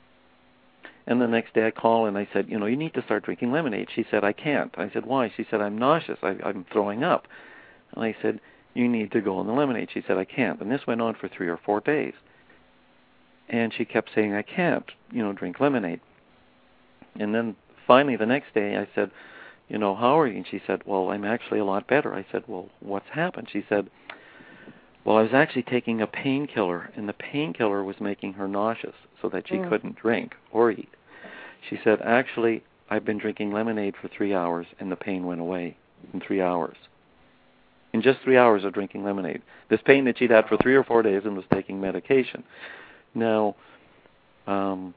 And the next day I called and I said, you know, you need to start drinking lemonade. She said, I can't. I said, why? She said, I'm nauseous. I, I'm throwing up. And I said, you need to go on the lemonade. She said, I can't. And this went on for three or four days. And she kept saying, I can't, you know, drink lemonade. And then finally the next day I said, you know, how are you? And she said, well, I'm actually a lot better. I said, well, what's happened? She said, well, I was actually taking a painkiller, and the painkiller was making her nauseous so that she mm. couldn't drink or eat. She said, actually, I've been drinking lemonade for three hours, and the pain went away in three hours. In just three hours of drinking lemonade. This pain that she'd had for three or four days and was taking medication. Now, um,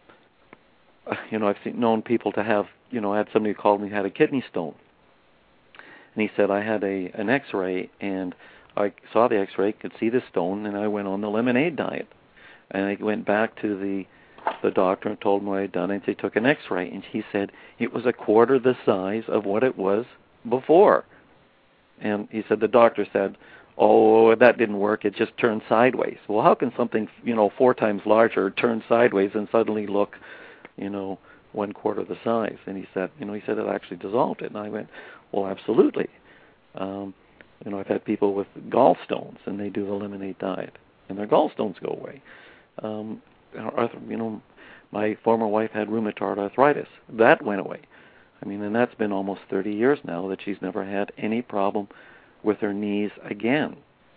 you know, I've seen, known people to have, you know, I had somebody who called me who had a kidney stone. And he said, I had a an X-ray, and I saw the X-ray, could see the stone, and I went on the lemonade diet. And I went back to the the doctor and told him what I had done, and they took an X-ray, and he said it was a quarter the size of what it was before. And he said, the doctor said, oh, that didn't work, it just turned sideways. Well, how can something, you know, four times larger turn sideways and suddenly look, you know, one quarter the size? And he said, you know, he said it actually dissolved it. And I went, well, absolutely. Um, You know, I've had people with gallstones, and they do the lemonade diet, and their gallstones go away. Um, you know, my former wife had rheumatoid arthritis. That went away. I mean, and that's been almost thirty years now that she's never had any problem with her knees again.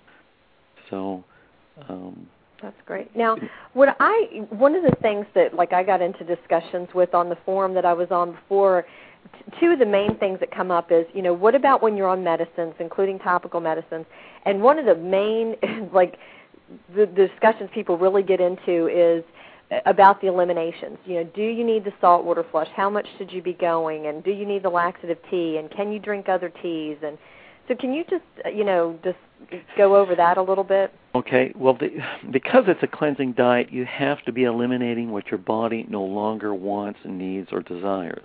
So, um, that's great. Now, what I one of the things that like I got into discussions with on the forum that I was on before. Two of the main things that come up is, you know, what about when you're on medicines, including topical medicines? And one of the main, like, the, the discussions people really get into is about the eliminations. You know, do you need the saltwater flush? How much should you be going? And do you need the laxative tea? And can you drink other teas? And so can you just, you know, just go over that a little bit? Okay. Well, the, because it's a cleansing diet, you have to be eliminating what your body no longer wants, needs, or desires.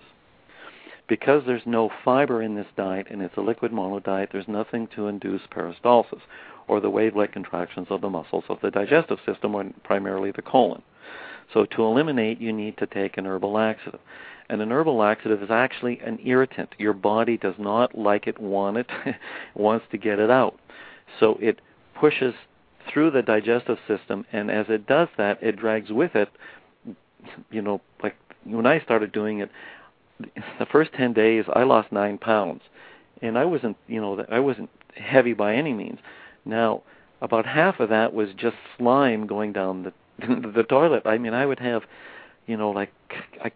Because there's no fiber in this diet and it's a liquid mono diet, there's nothing to induce peristalsis, or the wave-like contractions of the muscles of the digestive system, or primarily the colon. So to eliminate, you need to take an herbal laxative. And an herbal laxative is actually an irritant. Your body does not like it, want it, wants to get it out. So it pushes through the digestive system, and as it does that, it drags with it, you know, like when I started doing it, the first ten days, I lost nine pounds, and I wasn't, you know, I wasn't heavy by any means. Now, about half of that was just slime going down the the toilet. I mean, I would have, you know, like, I,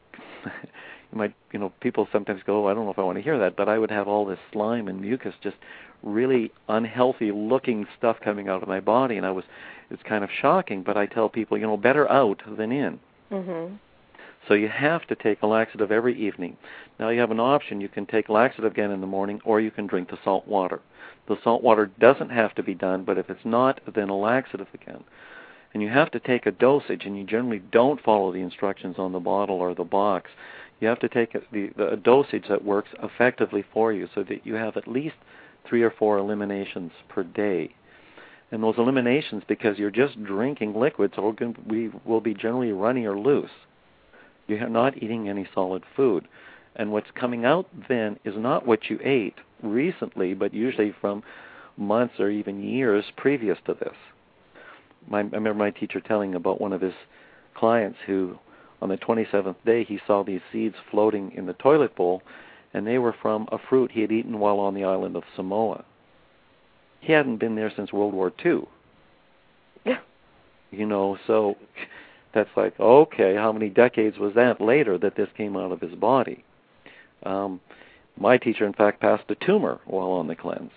you might, you know, people sometimes go, I don't know if I want to hear that, but I would have all this slime and mucus, just really unhealthy-looking stuff coming out of my body, and I was, it's kind of shocking. But I tell people, you know, better out than in. Mm-hmm. So you have to take a laxative every evening. Now you have an option. You can take laxative again in the morning, or you can drink the salt water. The salt water doesn't have to be done, but if it's not, then a laxative again. And you have to take a dosage, and you generally don't follow the instructions on the bottle or the box. You have to take a, the, the, a dosage that works effectively for you so that you have at least three or four eliminations per day. And those eliminations, because you're just drinking liquids, are going to be, will be generally runny or loose. You're not eating any solid food. And what's coming out then is not what you ate recently, but usually from months or even years previous to this. My, I remember my teacher telling about one of his clients who, on the twenty-seventh day, he saw these seeds floating in the toilet bowl, and they were from a fruit he had eaten while on the island of Samoa. He hadn't been there since World War Two. Yeah. You know, so... That's like, okay, how many decades was that later that this came out of his body? Um, my teacher, in fact, passed a tumor while on the cleanse.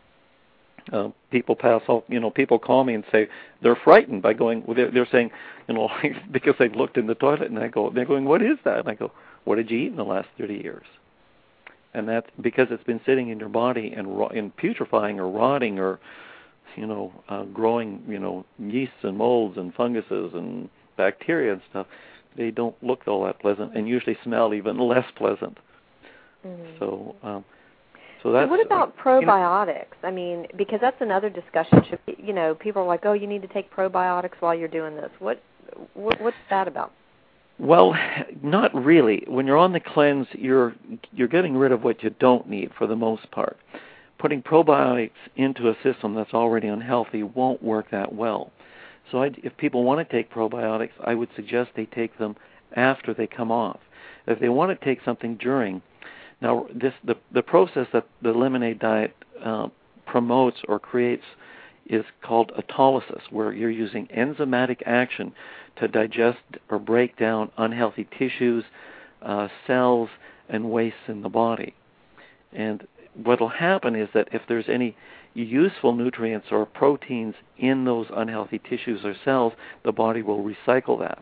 Uh, people pass all, you know, people call me and say they're frightened by going, they're, they're saying, you know, because they've looked in the toilet, and I go, they're going, what is that? And I go, what did you eat in the last thirty years? And that's because it's been sitting in your body and, and putrefying or rotting or you know, uh, growing, you know, yeasts and molds and funguses and bacteria and stuff, they don't look all that pleasant and usually smell even less pleasant. Mm-hmm. So, um, so that's. So what about uh, probiotics? You know, I mean, because that's another discussion. Should, you know, people are like, oh, you need to take probiotics while you're doing this. What, what what's that about? Well, not really. When you're on the cleanse, you're you're getting rid of what you don't need for the most part. Putting probiotics into a system that's already unhealthy won't work that well. So I'd, if people want to take probiotics, I would suggest they take them after they come off. If they want to take something during, now this the, the process that the Lemonade diet uh, promotes or creates is called autolysis, where you're using enzymatic action to digest or break down unhealthy tissues, uh, cells, and wastes in the body. And what will happen is that if there's any useful nutrients or proteins in those unhealthy tissues or cells, the body will recycle that.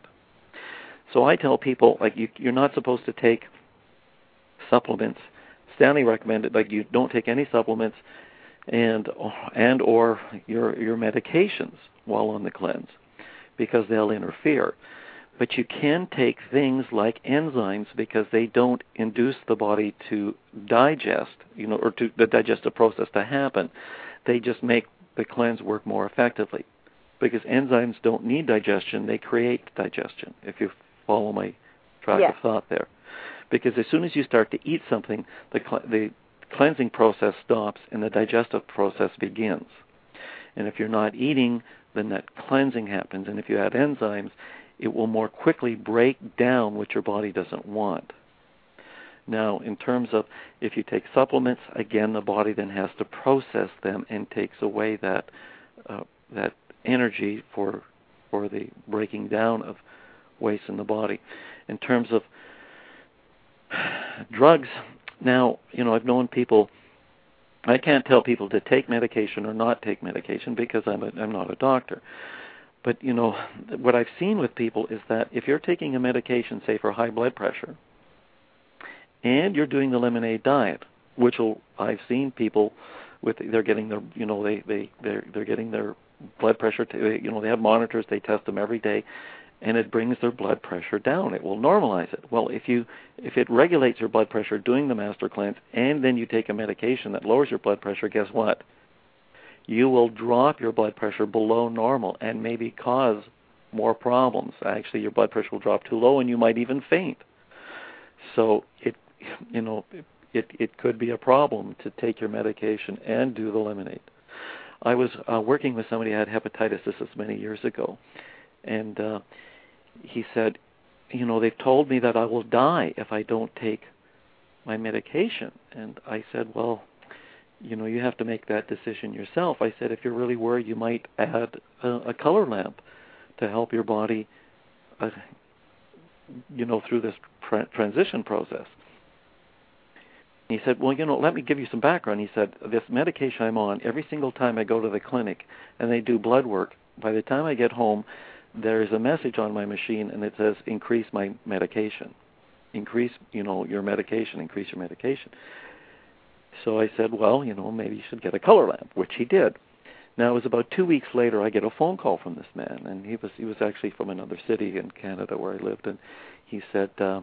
So I tell people, like, you, you're not supposed to take supplements. Stanley recommended, like, you don't take any supplements and and or your your medications while on the cleanse, because they'll interfere. But you can take things like enzymes because they don't induce the body to digest, you know, or to the digestive process to happen. They just make the cleanse work more effectively. Because enzymes don't need digestion, they create digestion, if you follow my track yes. of thought there. Because as soon as you start to eat something, the the cleansing process stops and the digestive process begins. And if you're not eating, then that cleansing happens. And if you add enzymes, it will more quickly break down what your body doesn't want. Now, in terms of if you take supplements, again, the body then has to process them and takes away that uh, that energy for for the breaking down of waste in the body. In terms of drugs, now, you know, I've known people, I can't tell people to take medication or not take medication because I'm a, I'm not a doctor. But, you know, what I've seen with people is that if you're taking a medication, say, for high blood pressure, and you're doing the Lemonade diet, which will, I've seen people with, they're getting their, you know, they, they, they're, they're getting their blood pressure, to, you know, they have monitors, they test them every day, and it brings their blood pressure down. It will normalize it. Well, if you, if it regulates your blood pressure doing the Master Cleanse, and then you take a medication that lowers your blood pressure, guess what? You will drop your blood pressure below normal and maybe cause more problems. Actually, your blood pressure will drop too low and you might even faint. So it, you know, it, it could be a problem to take your medication and do the Lemonade. I was uh, working with somebody who had hepatitis, this was many years ago, and uh, he said, you know, they've told me that I will die if I don't take my medication. And I said, well, you know, you have to make that decision yourself. I said, if you're really worried, you might add a, a color lamp to help your body, uh, you know, through this tra- transition process. He said, well, you know, let me give you some background. He said, this medication I'm on, every single time I go to the clinic and they do blood work, by the time I get home, there's a message on my machine and it says, increase my medication. Increase, you know, your medication, increase your medication. So I said, well, you know, maybe you should get a color lamp, which he did. Now, it was about two weeks later, I get a phone call from this man, and he was he was actually from another city in Canada where I lived, and he said, uh,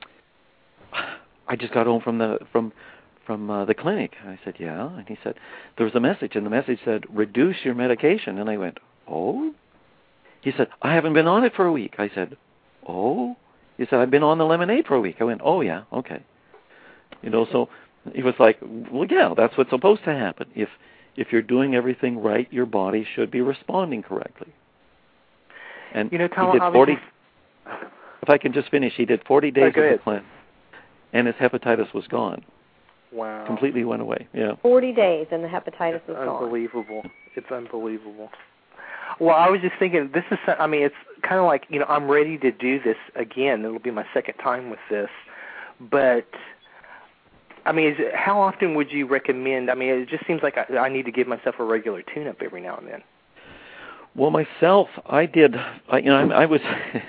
I just got home from the from from uh, the clinic. I said, yeah, and he said, there was a message, and the message said, reduce your medication. And I went, oh? He said, I haven't been on it for a week. I said, oh? He said, I've been on the Lemonade for a week. I went, oh, yeah, okay. You know, so he was like, well, yeah, that's what's supposed to happen. If if you're doing everything right, your body should be responding correctly. And you know, Tom, he did forty. If I can just finish, he did forty days oh, of the cleanse, and his hepatitis was gone. Wow! Completely went away. Yeah. Forty days, and the hepatitis was gone. Unbelievable! It's unbelievable. Well, I was just thinking, this is, I mean, it's kind of like, you know, I'm ready to do this again. It'll be my second time with this, but. I mean, is it, how often would you recommend? I mean, it just seems like I, I need to give myself a regular tune-up every now and then. Well, myself, I did. I, you know, I, I was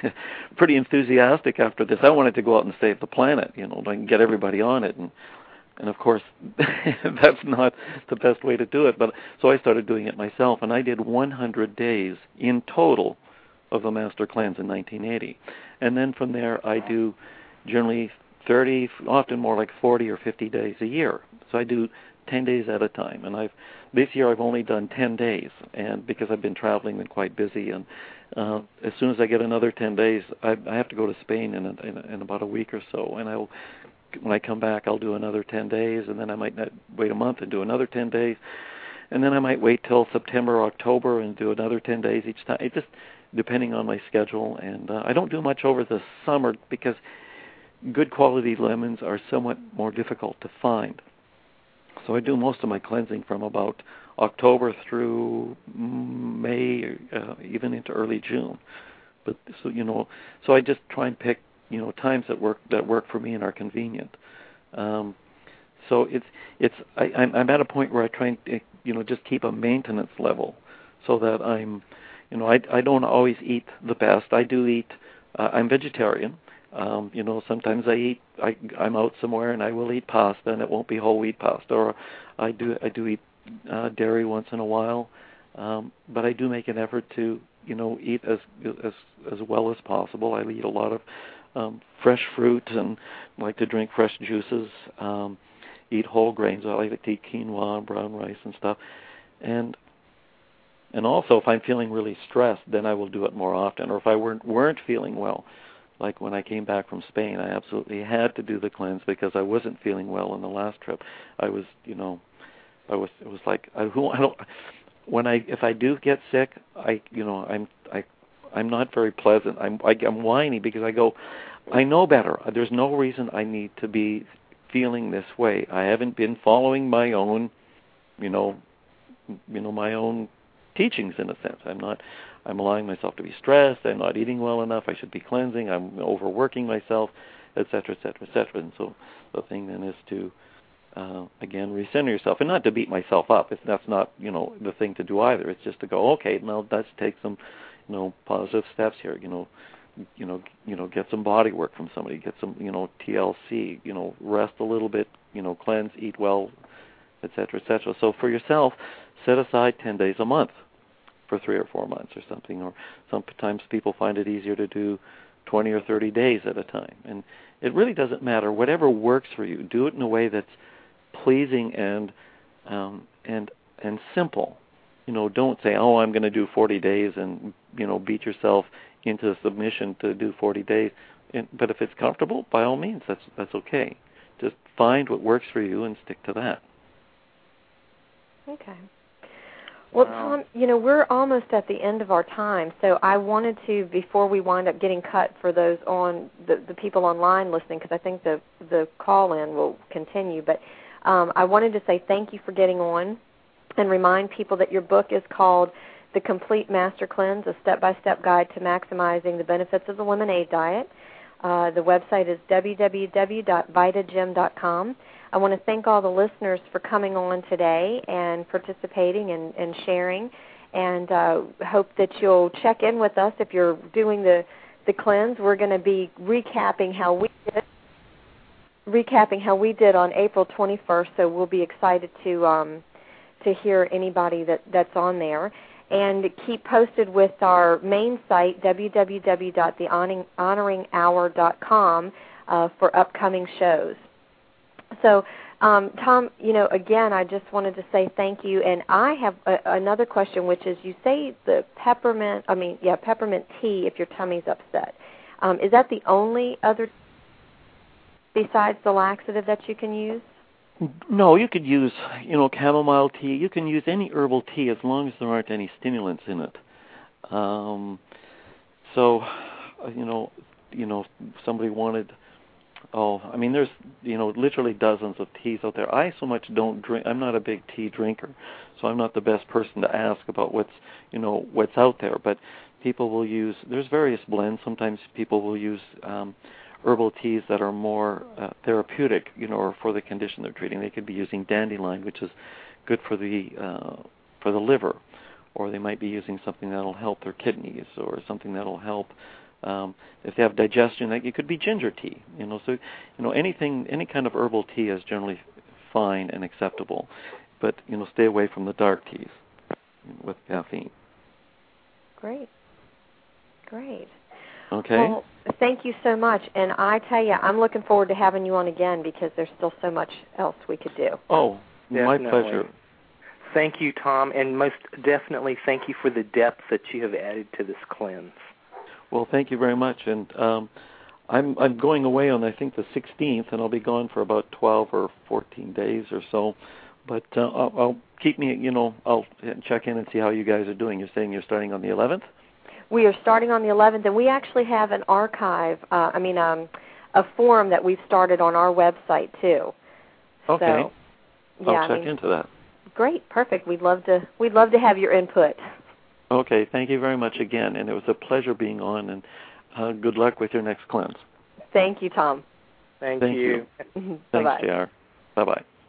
pretty enthusiastic after this. I wanted to go out and save the planet, you know, and get everybody on it. And and of course, that's not the best way to do it. But so I started doing it myself, and I did one hundred days in total of the Master Cleanse in nineteen eighty. And then from there, I do generally thirty, often more like forty or fifty days a year. So I do ten days at a time. And I've this year I've only done ten days, and because I've been traveling and quite busy. And uh, as soon as I get another ten days, I, I have to go to Spain in, a, in, a, in about a week or so. And I'll when I come back, I'll do another ten days, and then I might not wait a month and do another ten days. And then I might wait till September or October and do another ten days each time. It just depending on my schedule. And uh, I don't do much over the summer because good quality lemons are somewhat more difficult to find. So I do most of my cleansing from about October through May, uh, even into early June. But so you know, so I just try and pick you know times that work that work for me and are convenient. Um, so it's it's I, I'm I'm at a point where I try and you know just keep a maintenance level so that I'm you know I I don't always eat the best. I do eat. Uh, I'm vegetarian. Um, you know, sometimes I eat. I, I'm out somewhere and I will eat pasta, and it won't be whole wheat pasta. Or I do. I do eat uh, dairy once in a while, um, but I do make an effort to, you know, eat as as as well as possible. I eat a lot of um, fresh fruit and like to drink fresh juices. Um, eat whole grains. I like to eat quinoa, brown rice, and stuff. And and also, if I'm feeling really stressed, then I will do it more often. Or if I weren't weren't feeling well. Like when I came back from Spain, I absolutely had to do the cleanse because I wasn't feeling well on the last trip. I was, you know, I was. It was like I, who, I don't. When I, if I do get sick, I, you know, I'm, I, I'm not very pleasant. I'm, I, I'm whiny because I go, I know better. There's no reason I need to be feeling this way. I haven't been following my own, you know, you know, my own teachings in a sense. I'm not. I'm allowing myself to be stressed. I'm not eating well enough. I should be cleansing. I'm overworking myself, et cetera, et cetera, et cetera. And so the thing then is to, uh, again, recenter yourself, and not to beat myself up. It's, that's not, you know, the thing to do either. It's just to go, okay, now let's take some, you know, positive steps here. You know, you know, you know, get some body work from somebody. Get some, you know, T L C. You know, rest a little bit. You know, cleanse, eat well, et cetera, et cetera. So for yourself, set aside ten days a month for three or four months or something, or sometimes people find it easier to do twenty or thirty days at a time. And it really doesn't matter. Whatever works for you, do it in a way that's pleasing and um, and and simple. You know, don't say, oh, I'm going to do forty days and, you know, beat yourself into submission to do forty days. And, but if it's comfortable, by all means, that's that's okay. Just find what works for you and stick to that. Okay. Well, Tom, you know, we're almost at the end of our time, so I wanted to, before we wind up getting cut for those on, the, the people online listening, because I think the, the call-in will continue, but um, I wanted to say thank you for getting on and remind people that your book is called The Complete Master Cleanse, a step-by-step guide to maximizing the benefits of the lemonade diet. Uh, the website is w w w dot vitagym dot com. I want to thank all the listeners for coming on today and participating and, and sharing, and uh, hope that you'll check in with us if you're doing the, the cleanse. We're going to be recapping how we did, recapping how we did on April twenty-first, so we'll be excited to um, to hear anybody that, that's on there. And keep posted with our main site, w w w dot the honoring hour dot com, uh, for upcoming shows. So, um, Tom, you know, again, I just wanted to say thank you. And I have a, another question, which is you say the peppermint, I mean, yeah, peppermint tea if your tummy's upset. Um, is that the only other, besides the laxative, that you can use? No, you could use, you know, chamomile tea. You can use any herbal tea as long as there aren't any stimulants in it. Um, so, you know, you know, somebody wanted, oh, I mean, there's, you know, literally dozens of teas out there. I so much don't drink. I'm not a big tea drinker, so I'm not the best person to ask about what's, you know, what's out there. But people will use, there's various blends. Sometimes people will use um, herbal teas that are more uh, therapeutic, you know, or for the condition they're treating. They could be using dandelion, which is good for the uh, for the liver, or they might be using something that'll help their kidneys, or something that'll help um, if they have digestion. Like it could be ginger tea, you know. So, you know, anything, any kind of herbal tea is generally fine and acceptable. But, you know, stay away from the dark teas with caffeine. Great. Great. Okay. Well, thank you so much. And I tell you, I'm looking forward to having you on again because there's still so much else we could do. Oh, Definitely. my pleasure. Thank you, Tom, and most definitely thank you for the depth that you have added to this cleanse. Well, thank you very much. And um, I'm I'm going away on, I think, the sixteenth, and I'll be gone for about twelve or fourteen days or so. But uh, I'll, I'll keep me, you know, I'll check in and see how you guys are doing. You're saying you're starting on the eleventh? We are starting on the eleventh, and we actually have an archive, uh, I mean, um, a forum that we've started on our website, too. Okay. So, yeah, I'll check I mean, into that. Great, perfect. We'd love to. We'd love to have your input. Okay, thank you very much again, and it was a pleasure being on. And uh, good luck with your next cleanse. Thank you, Tom. Thank, Thank you. you. Bye-bye. Thanks, J R. Bye bye.